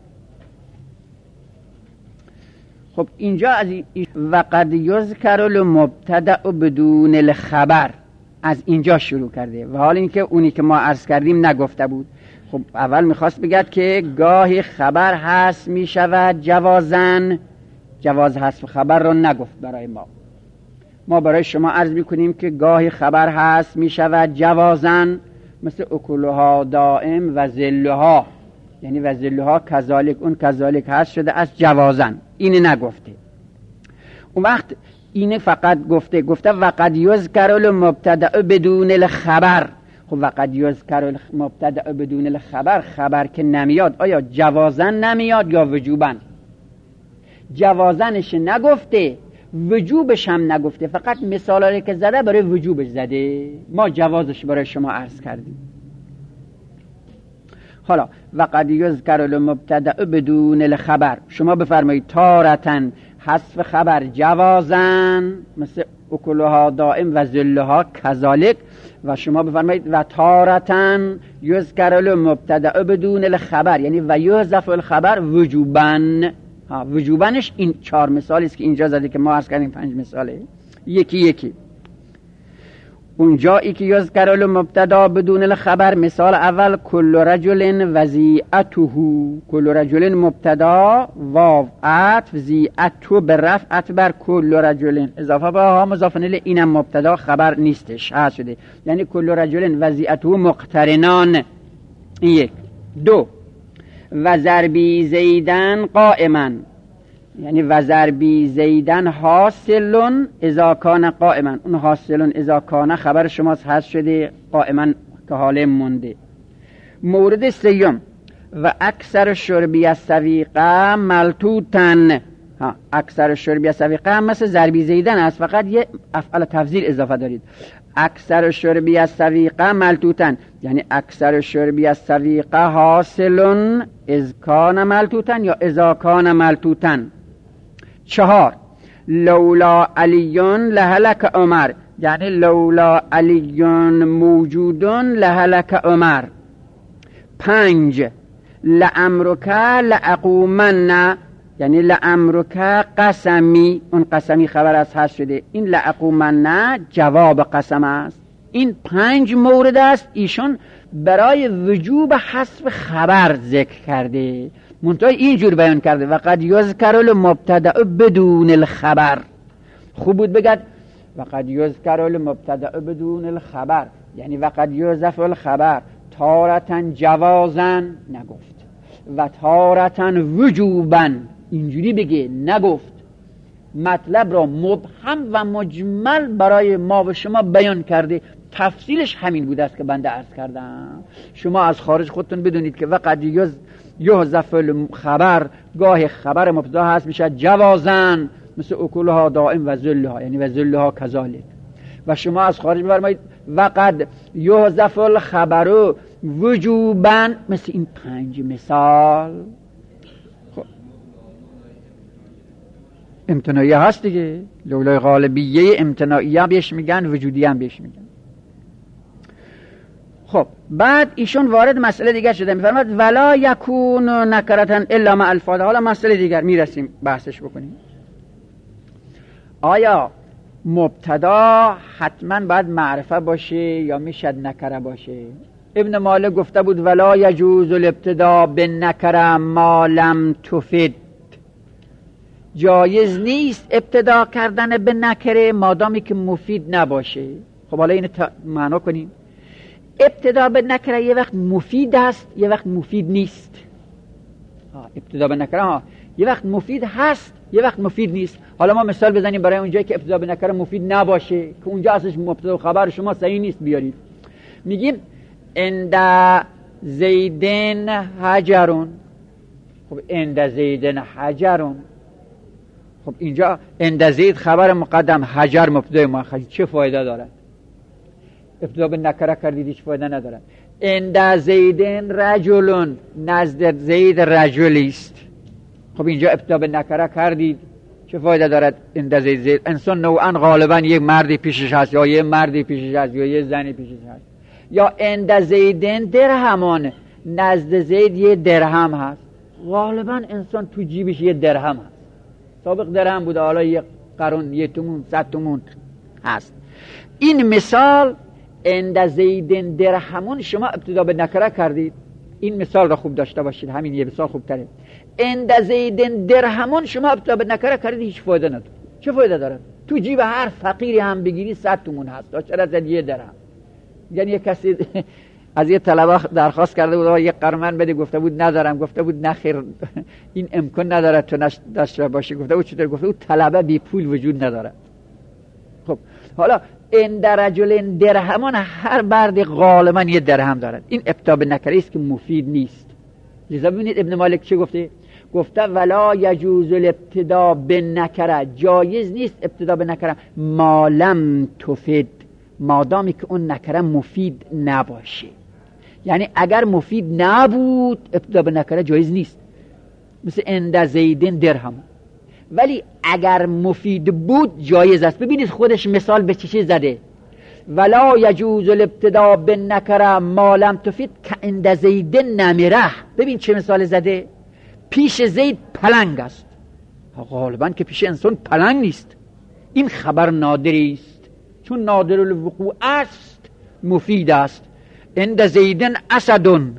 خب اینجا از وقد یذکر المبتدأ بدون الخبر از اینجا شروع کرده و حال اینکه اونی که ما عرض کردیم نگفته بود. خب اول میخواست بگد که گاهی خبر حذف میشود جوازن، جواز حذف خبر رو نگفت برای ما. ما برای شما عرض میکنیم که گاهی خبر هست میشود جوازن، مثل اکلها دائم و ذلها، یعنی و ذلها کذالک، اون کذالک هست شده از جوازن. این نگفته. اون وقت این فقط گفته گفته وقد یذکر المبتدأ بدون الخبر. خب وقد یذکر المبتدأ بدون الخبر، خبر که نمیاد آیا جوازن نمیاد یا وجوبن؟ جوازنش نگفته، وجوبش هم نگفته، فقط مثالی که زده برای وجوبش زده، ما جوازش برای شما عرض کردیم. حالا وقد یذکر المبتدأ بدون الخبر، شما بفرمایید تارتن حذف خبر جوازن، مثل اکلها دائم و ذلها کذالک، و شما بفرمایید و تارتن یذکر المبتدأ بدون الخبر، یعنی و یحذف الخبر وجوبن. ها وجوبنش این چهار مثالی است که اینجا زده که ما عرض کردیم پنج مثاله، یکی یکی. اونجایی که یذکر المبتدا بدون الخبر، مثال اول کل رجل وزیعته، کل رجل مبتدا واو عطف زیعته به رفع بر کل رجل، اضافه به ها مضاف الیه، اینم مبتدا خبر نیستش، ها شده، یعنی کل رجل وزیعته مقترنان. یک. دو و ضربی زیدن قائما، یعنی و ضربی زیدن حاصلون اذا کان قائما، اون حاصلون اذا کان خبر شماست، هست شده قائما که حاله مونده. مورد سیوم و اکثر شربی السویقه ملتوتن، ها اکثر شربی السویقه هم مثل ضربی زیدن است، فقط یه افعال تفضیل اضافه دارید. اکثر شربی السویقه ملتوتن یعنی اکثر شربی السویقه حاصلون اذ کان ملتوتن یا اذا کان ملتوتن. چهار لولا علیون لهلک عمر یعنی لولا علیون موجودون لهلک عمر. پنج لعمرک لعقومن یعنی لعمرک قسمی، اون قسمی خبر از هست شده، این لعقومن جواب قسم است. این پنج مورد است ایشون برای وجوب حذف خبر ذکر کرده، منتها اینجور بیان کرده و قد یذکر المبتدأ بدون الخبر. خوب بود بگد و قد یذکر المبتدأ بدون الخبر یعنی و قد یحذف الخبر تارتن جوازن نگفت و تارتن وجوبن اینجوری بگه نگفت. مطلب را مبهم و مجمل برای ما و شما بیان کرده، تفصیلش همین بوده است که بنده عرض کردم. شما از خارج خودتون بدونید که وقد یحذف الخبر گاه خبر مبتدا هست میشه جوازن مثل اکلها دائم و ذلها یعنی و ذلها کذالک، و شما از خارج بفرمایید وقد یحذف الخبر وجوبا مثل این پنج مثال. خب امتناعیه هست دیگه، لولای غالبیه امتناعیه بهش میگن، وجودیه هم بهش میگن. خب بعد ایشون وارد مسئله دیگر شده، میفرماد ولا یکون نکرتن الا مع الفاظ. حالا مسئله دیگر میرسیم بحثش بکنیم. آیا مبتدا حتما باید معرفه باشه یا میشد نکره باشه؟ ابن مالک گفته بود ولا یجوز الابتدا بالنکره ما لم تفید، جایز نیست ابتدا کردن به نکره مادامی که مفید نباشه. خب حالا اینو معنا کنیم. ابتدا به نکره یه وقت مفید است یه وقت مفید نیست. ابتدا به نکره ها یه وقت مفید هست یه وقت مفید نیست. حالا ما مثال بزنیم برای اونجایی که ابتدا به نکره مفید نباشه که اونجا اصلش مبتدا و خبر شما صحیح نیست بیارید. میگیم عند زیدن حجرون. خب عند زیدن حجرون، خب اینجا عند زید خبر مقدم، حجر مبتدای مؤخر، چه فایده دارد؟ ابتدا به نکره کردید هیچ فایده ندارد. عند زیدن رجلون، نزد زید رجلی است. خب اینجا ابتدا به نکره کردید چه فایده دارد؟ عند زید زید انسان نوعا غالبا یک مردی پیشش هست یا یک مردی پیشش هست یا یک زنی پیشش هست. یا عند زیدن درهمان، نزد زید یه درهم هست. غالبا انسان تو جیبش یه درهم هست. سابق درهم بوده حالا یه قرون یه تومون صد تومون هست. این مثال عند زیدن درهمون شما ابتدا به نکره کردید. این مثال را خوب داشته باشید، همین یه مثال خوب تره. عند زیدن درهمون شما ابتدا به نکره کردید هیچ فایده نداره. چه فایده داره؟ تو جیب هر فقیری هم بگیری صد تومون هست، داشته از یه درهم. یعنی یک کسی از یه طلبه درخواست کرده بود یک قرمن بده، گفته بود ندارم، گفته بود نخیر این امکان نداره تو داشته باشی. گفته بود چطور؟ گفته بود طلبه بی پول وجود نداره. خب حالا این درجل درهمان هر برد غالبا یه درهم دارد. این ابتدا به نکره است که مفید نیست. لذا ببینید ابن مالک چه گفته؟ گفته ولا یجوز الابتدا به نکره، جایز نیست ابتدا به نکره ما لم تفید، مادامی که اون نکره مفید نباشه. یعنی اگر مفید نبود ابتدا به نکره جایز نیست، مثل عند زیدن درهم. ولی اگر مفید بود جایز است. ببینید خودش مثال به چی زده، ولا یجوز الابتدا بالنکره ما لم تفید که عند زیدن نمره. ببین چه مثال زده، پیش زید پلنگ است. غالبا که پیش انسان پلنگ نیست. این خبر نادری است، چون نادر الوقوع است مفید است. عند زیدن اسدون،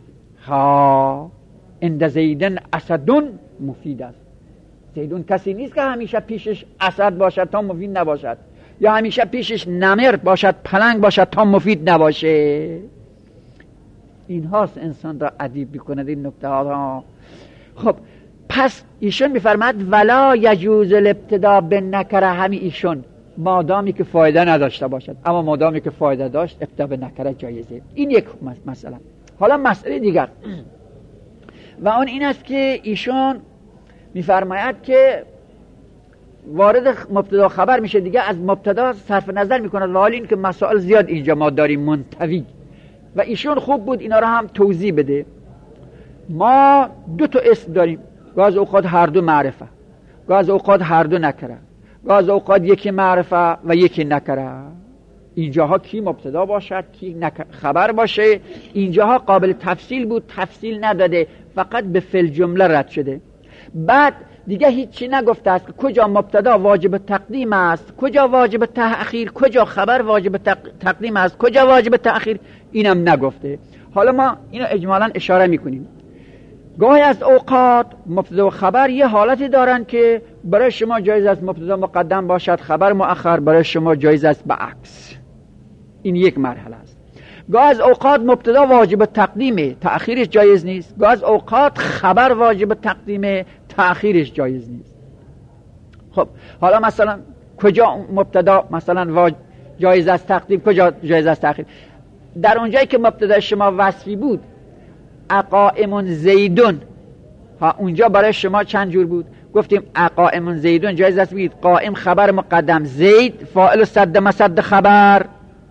ها عند زیدن اسدون مفید است. زیدون کسی نیست که همیشه پیشش اسد باشد تا مفید نباشد، یا همیشه پیشش نمر باشد پلنگ باشد تا مفید نباشه. این هاست انسان را ادیب بکند این نکته ها. خب پس ایشون میفرماد ولا یجوز الابتدا بالنکره، همین ایشون مادامی که فایده نداشته باشد، اما مادامی که فایده داشت ابتدا به نکره جایزه. این یک مثلا. حالا مسئله دیگر و اون این است که ایشون میفرماید که وارد مبتدا خبر میشه دیگه، از مبتدا صرف نظر میکند و حال این که مسائل زیاد اینجا ما داریم منطوی و ایشون خوب بود اینا رو هم توضیح بده. ما دو تا اسم داریم، گاز اوقات هر دو معرفه، گاز اوقات هر دو نکره، گاز اوقات یکی معرفه و یکی نکره. اینجاها کی مبتدا باشد کی خبر باشه، اینجاها قابل تفصیل بود، تفصیل نداده، فقط به فعل جمله رد شده. بعد دیگه هیچی نگفته است که کجا مبتدا واجب تقدیم است، کجا واجب تأخیر، کجا خبر واجب تقدیم است، کجا واجب تأخیر، اینم نگفته. حالا ما اینو اجمالاً اشاره میکنیم. گاهی از اوقات مبتدا و خبر یه حالتی دارن که برای شما جایز است مبتدا مقدم باشد، خبر مؤخر، برای شما جایز است به عکس. این یک مرحله است. گاهی از اوقات مبتدا واجب تقدیمه، تأخیرش جایز نیست. گاهی از اوقات خبر واجب تقدیمه، تأخیرش جایز نیست. خب حالا مثلا کجا مبتدا مثلا جایز است تقدیم، کجا جایز است تأخیر؟ در اونجایی که مبتدا شما وصفی بود، اقائم زیدون، ها اونجا برای شما چند جور بود؟ گفتیم اقائم زیدون جایز است بگید قائم خبر مقدم، زید فاعل صد مصد خبر،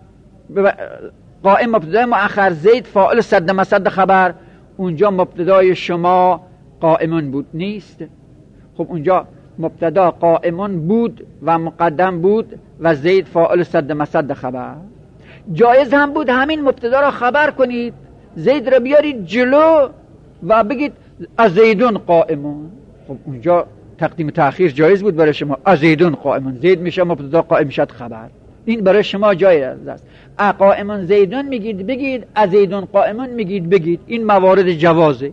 قائم مبتدا مؤخر، زید فاعل صد مصد خبر. اونجا مبتدای شما قائمون بود نیست. خب اونجا مبتدا قائمون بود و مقدم بود و زید فاعل صد مصد خبر. جایز هم بود همین مبتدا را خبر کنید، زید را بیارید جلو و بگید ازیدون قائمون. خب اونجا تقدیم تأخیر جایز بود برای شما، ازیدون قائمون، زید میشه مبتدا قائم شد خبر، این برای شما جایز است. اقائمون زیدون میگید بگید، ازیدون قائمون میگید بگید، این موارد جوازه.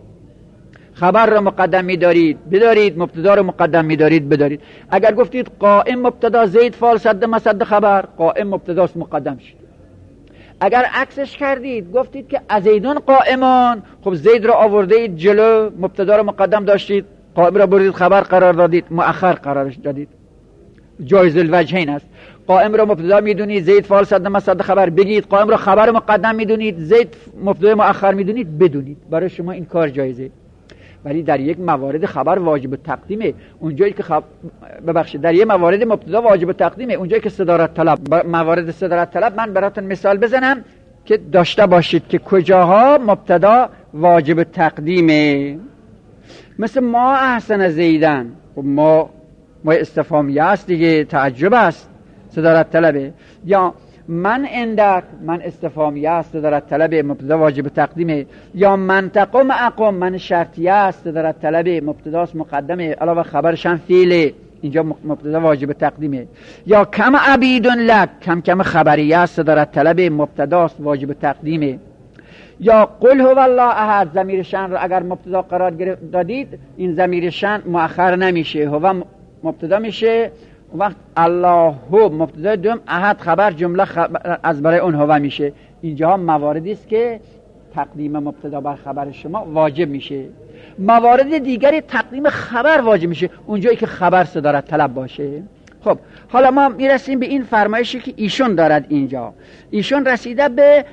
خبر را مقدم میدارید بدارید، مبتدا را مقدم میدارید بدارید. اگر گفتید قائم مبتدا زید فاعل صد مصد خبر، قائم مبتداست مقدم شد. اگر عکسش کردید گفتید که ازیدون قائمان، خب زید را آوردید جلو، مبتدا را مقدم داشتید، قائم را بردید خبر قرار دادید، مؤخر قرارش دادید. جایز الوجهین است. قائم را مبتدا میدونید، زید فاعل صد مصد خبر بگید، قائم را خبر مقدم میدونید، زید مبتدا مؤخر میدونید بدونید، برای شما این کار جایزه. ولی در یک موارد خبر واجب تقدیمه، اونجایی که خب... ببخشید در یک موارد مبتدا واجب تقدیمه، اونجایی که صدارت طلب، موارد صدارت طلب من براتون مثال بزنم که داشته باشید که کجاها مبتدا واجب تقدیمه. مثل ما احسن زیدن، خب ما ما استفهامیه است دیگه، تعجب است، صدارت طلبه. یا من اندک، من استفهامیه است، صدارت طلبه، مبتدا واجب تقدیمه. یا من تقم اقم، من شرطیه است، صدارت طلبه، مبتداست مقدمه، علاوه خبرش هم فعله، اینجا مبتدا واجب تقدیمه. یا کم عبید لک، کم کم خبریه است، صدارت طلبه، مبتداست واجب تقدیمه. یا قل هو الله احد، ضمیر شأن را اگر مبتدا قرار دادید این ضمیر شأن مؤخر نمیشه، هو مبتدا میشه، وقت الله هو مبتدا دوم، احد خبر، جمله خبر از برای اون هو میشه. اینجا مواردی است که تقدیم مبتدا بر خبر شما واجب میشه. موارد دیگری تقدیم خبر واجب میشه اونجایی که خبر صدارت طلب باشه. خب حالا ما میرسیم به این فرمایشی که ایشون دارد اینجا. ایشون رسیده به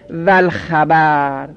والخبر،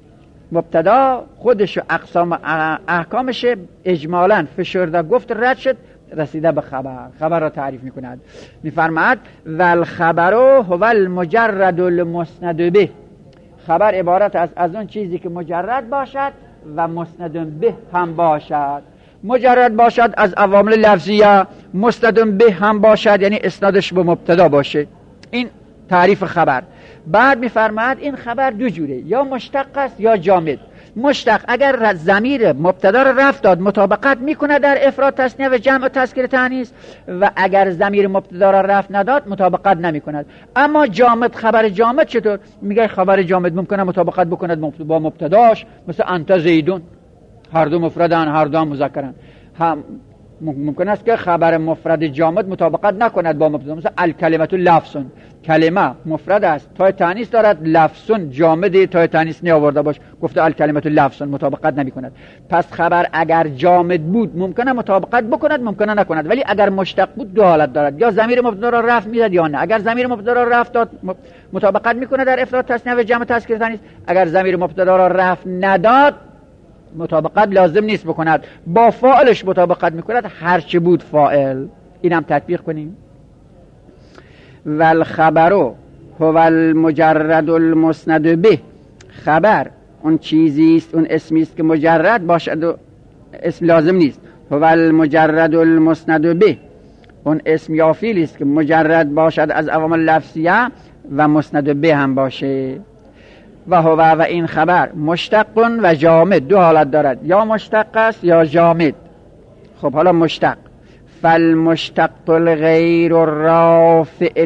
مبتدا خودش اقسام احکامش اجمالاً فشرده گفت رد شد، رسیده به خبر. خبر را تعریف میکند، میفرماید والخبر هو المجرد المسند به، خبر عبارت از از اون چیزی که مجرد باشد و مسند به هم باشد. مجرد باشد از عوامل لفظیه، مسند به هم باشد یعنی اسنادش به مبتدا باشه. این تعریف خبر. بعد میفرماید این خبر دو جوره، یا مشتق است یا جامد. مشتق اگر ضمیر مبتدا را رفع داد مطابقت میکنه در افراد تثنیه و جمع و تذکیر تانیث، و اگر ضمیر مبتدا را رفع نداد مطابقت نمیکند. اما جامد، خبر جامد چطور؟ میگه خبر جامد ممکنه مطابقت بکند با مبتداش، مثل انت زیدون، هر دو مفردن هر دو مذکرن، هم ممکن است که خبر مفرد جامد مطابقت نکند با مبتدا، مثل الکلمه لفظون، کلمه مفرد است تای تانیث دارد، لفظون جامد تای تانیث نیاورده باش، گفته الکلمه لفظون، مطابقت نمی کند. پس خبر اگر جامد بود ممکنه مطابقت بکند، ممکنه نکند. ولی اگر مشتق بود دو حالت دارد، یا ضمیر مبتدا را رفع میداد یا نه. اگر ضمیر مبتدا را رفع داد مطابقت میکنه در افراد تثنیه و جمع تذکیر تانیث، اگر ضمیر مبتدا را رفع نداد مطابقت لازم نیست بکند، با فاعلش مطابقت میکند هر چه بود فاعل. اینم تطبیق کنیم. والخبر هو المجرد المسند به، خبر اون چیزی است، اون اسمی است که مجرد باشد و اسم لازم نیست. هو المجرد المسند به، اون اسم یا فعلی است که مجرد باشد از عوامل لفظیه و مسند به هم باشه. و هو و این خبر مشتق و جامد، دو حالت دارد، یا مشتق است یا جامد. خب حالا مشتق، فالمشتق الغیر الرافع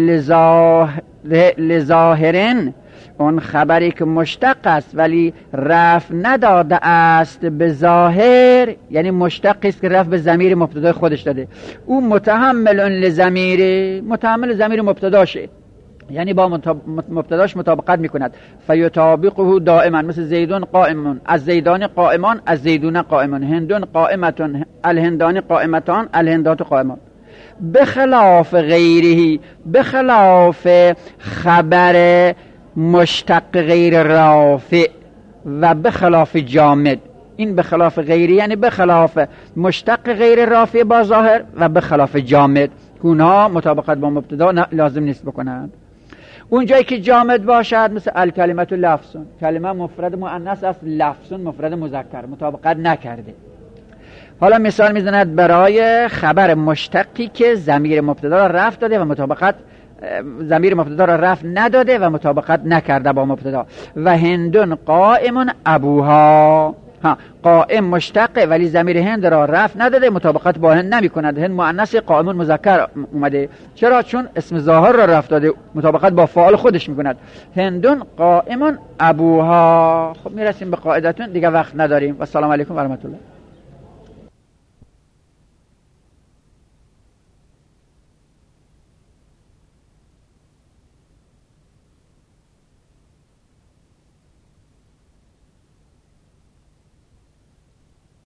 لظاهرن، اون خبری که مشتق است ولی رفع نداده است به ظاهر، یعنی مشتق است که رفع به ضمیر مبتدا خودش داده، او متحمل لضمیر، متحمل ضمیر مبتداشه، یعنی با مبتداش مطابقت میکند. فیطابقه دائما، مثل زیدون قائمون، از زیدان قائمان، از زیدون قائمان، هندون قائمتون، الهندان قائمتان، الهندات قائمان. بخلاف غیره، بخلاف خبر مشتق غیر رافع و بخلاف جامد. این بخلاف غیری یعنی بخلاف مشتق غیر رافع با ظاهر و بخلاف جامد، اونها مطابقت با مبتدا لازم نیست بکنند. اون جایی که جامد باشد مثل الکلمه لفظون، کلمه مفرد مؤنث است، لفظون مفرد مذکر، مطابقت نکرده. حالا مثال میزند برای خبر مشتقی که ضمیر مبتدا را رفع داده و مطابقت ضمیر مبتدا را رفع نداده و مطابقت نکرده با مبتدا. و هندون قائم ابوها، ها قائم مشتقه ولی ضمیر هند را رفع نداده، مطابقت با هند نمی کند. هند مؤنث، قائم مذکر اومده، چرا؟ چون اسم ظاهر را رفع داده، مطابقت با فاعل خودش می کند. هندون قائم ابوها. خب میرسیم به قاعدتون، دیگه وقت نداریم. و السلام علیکم و رحمت الله.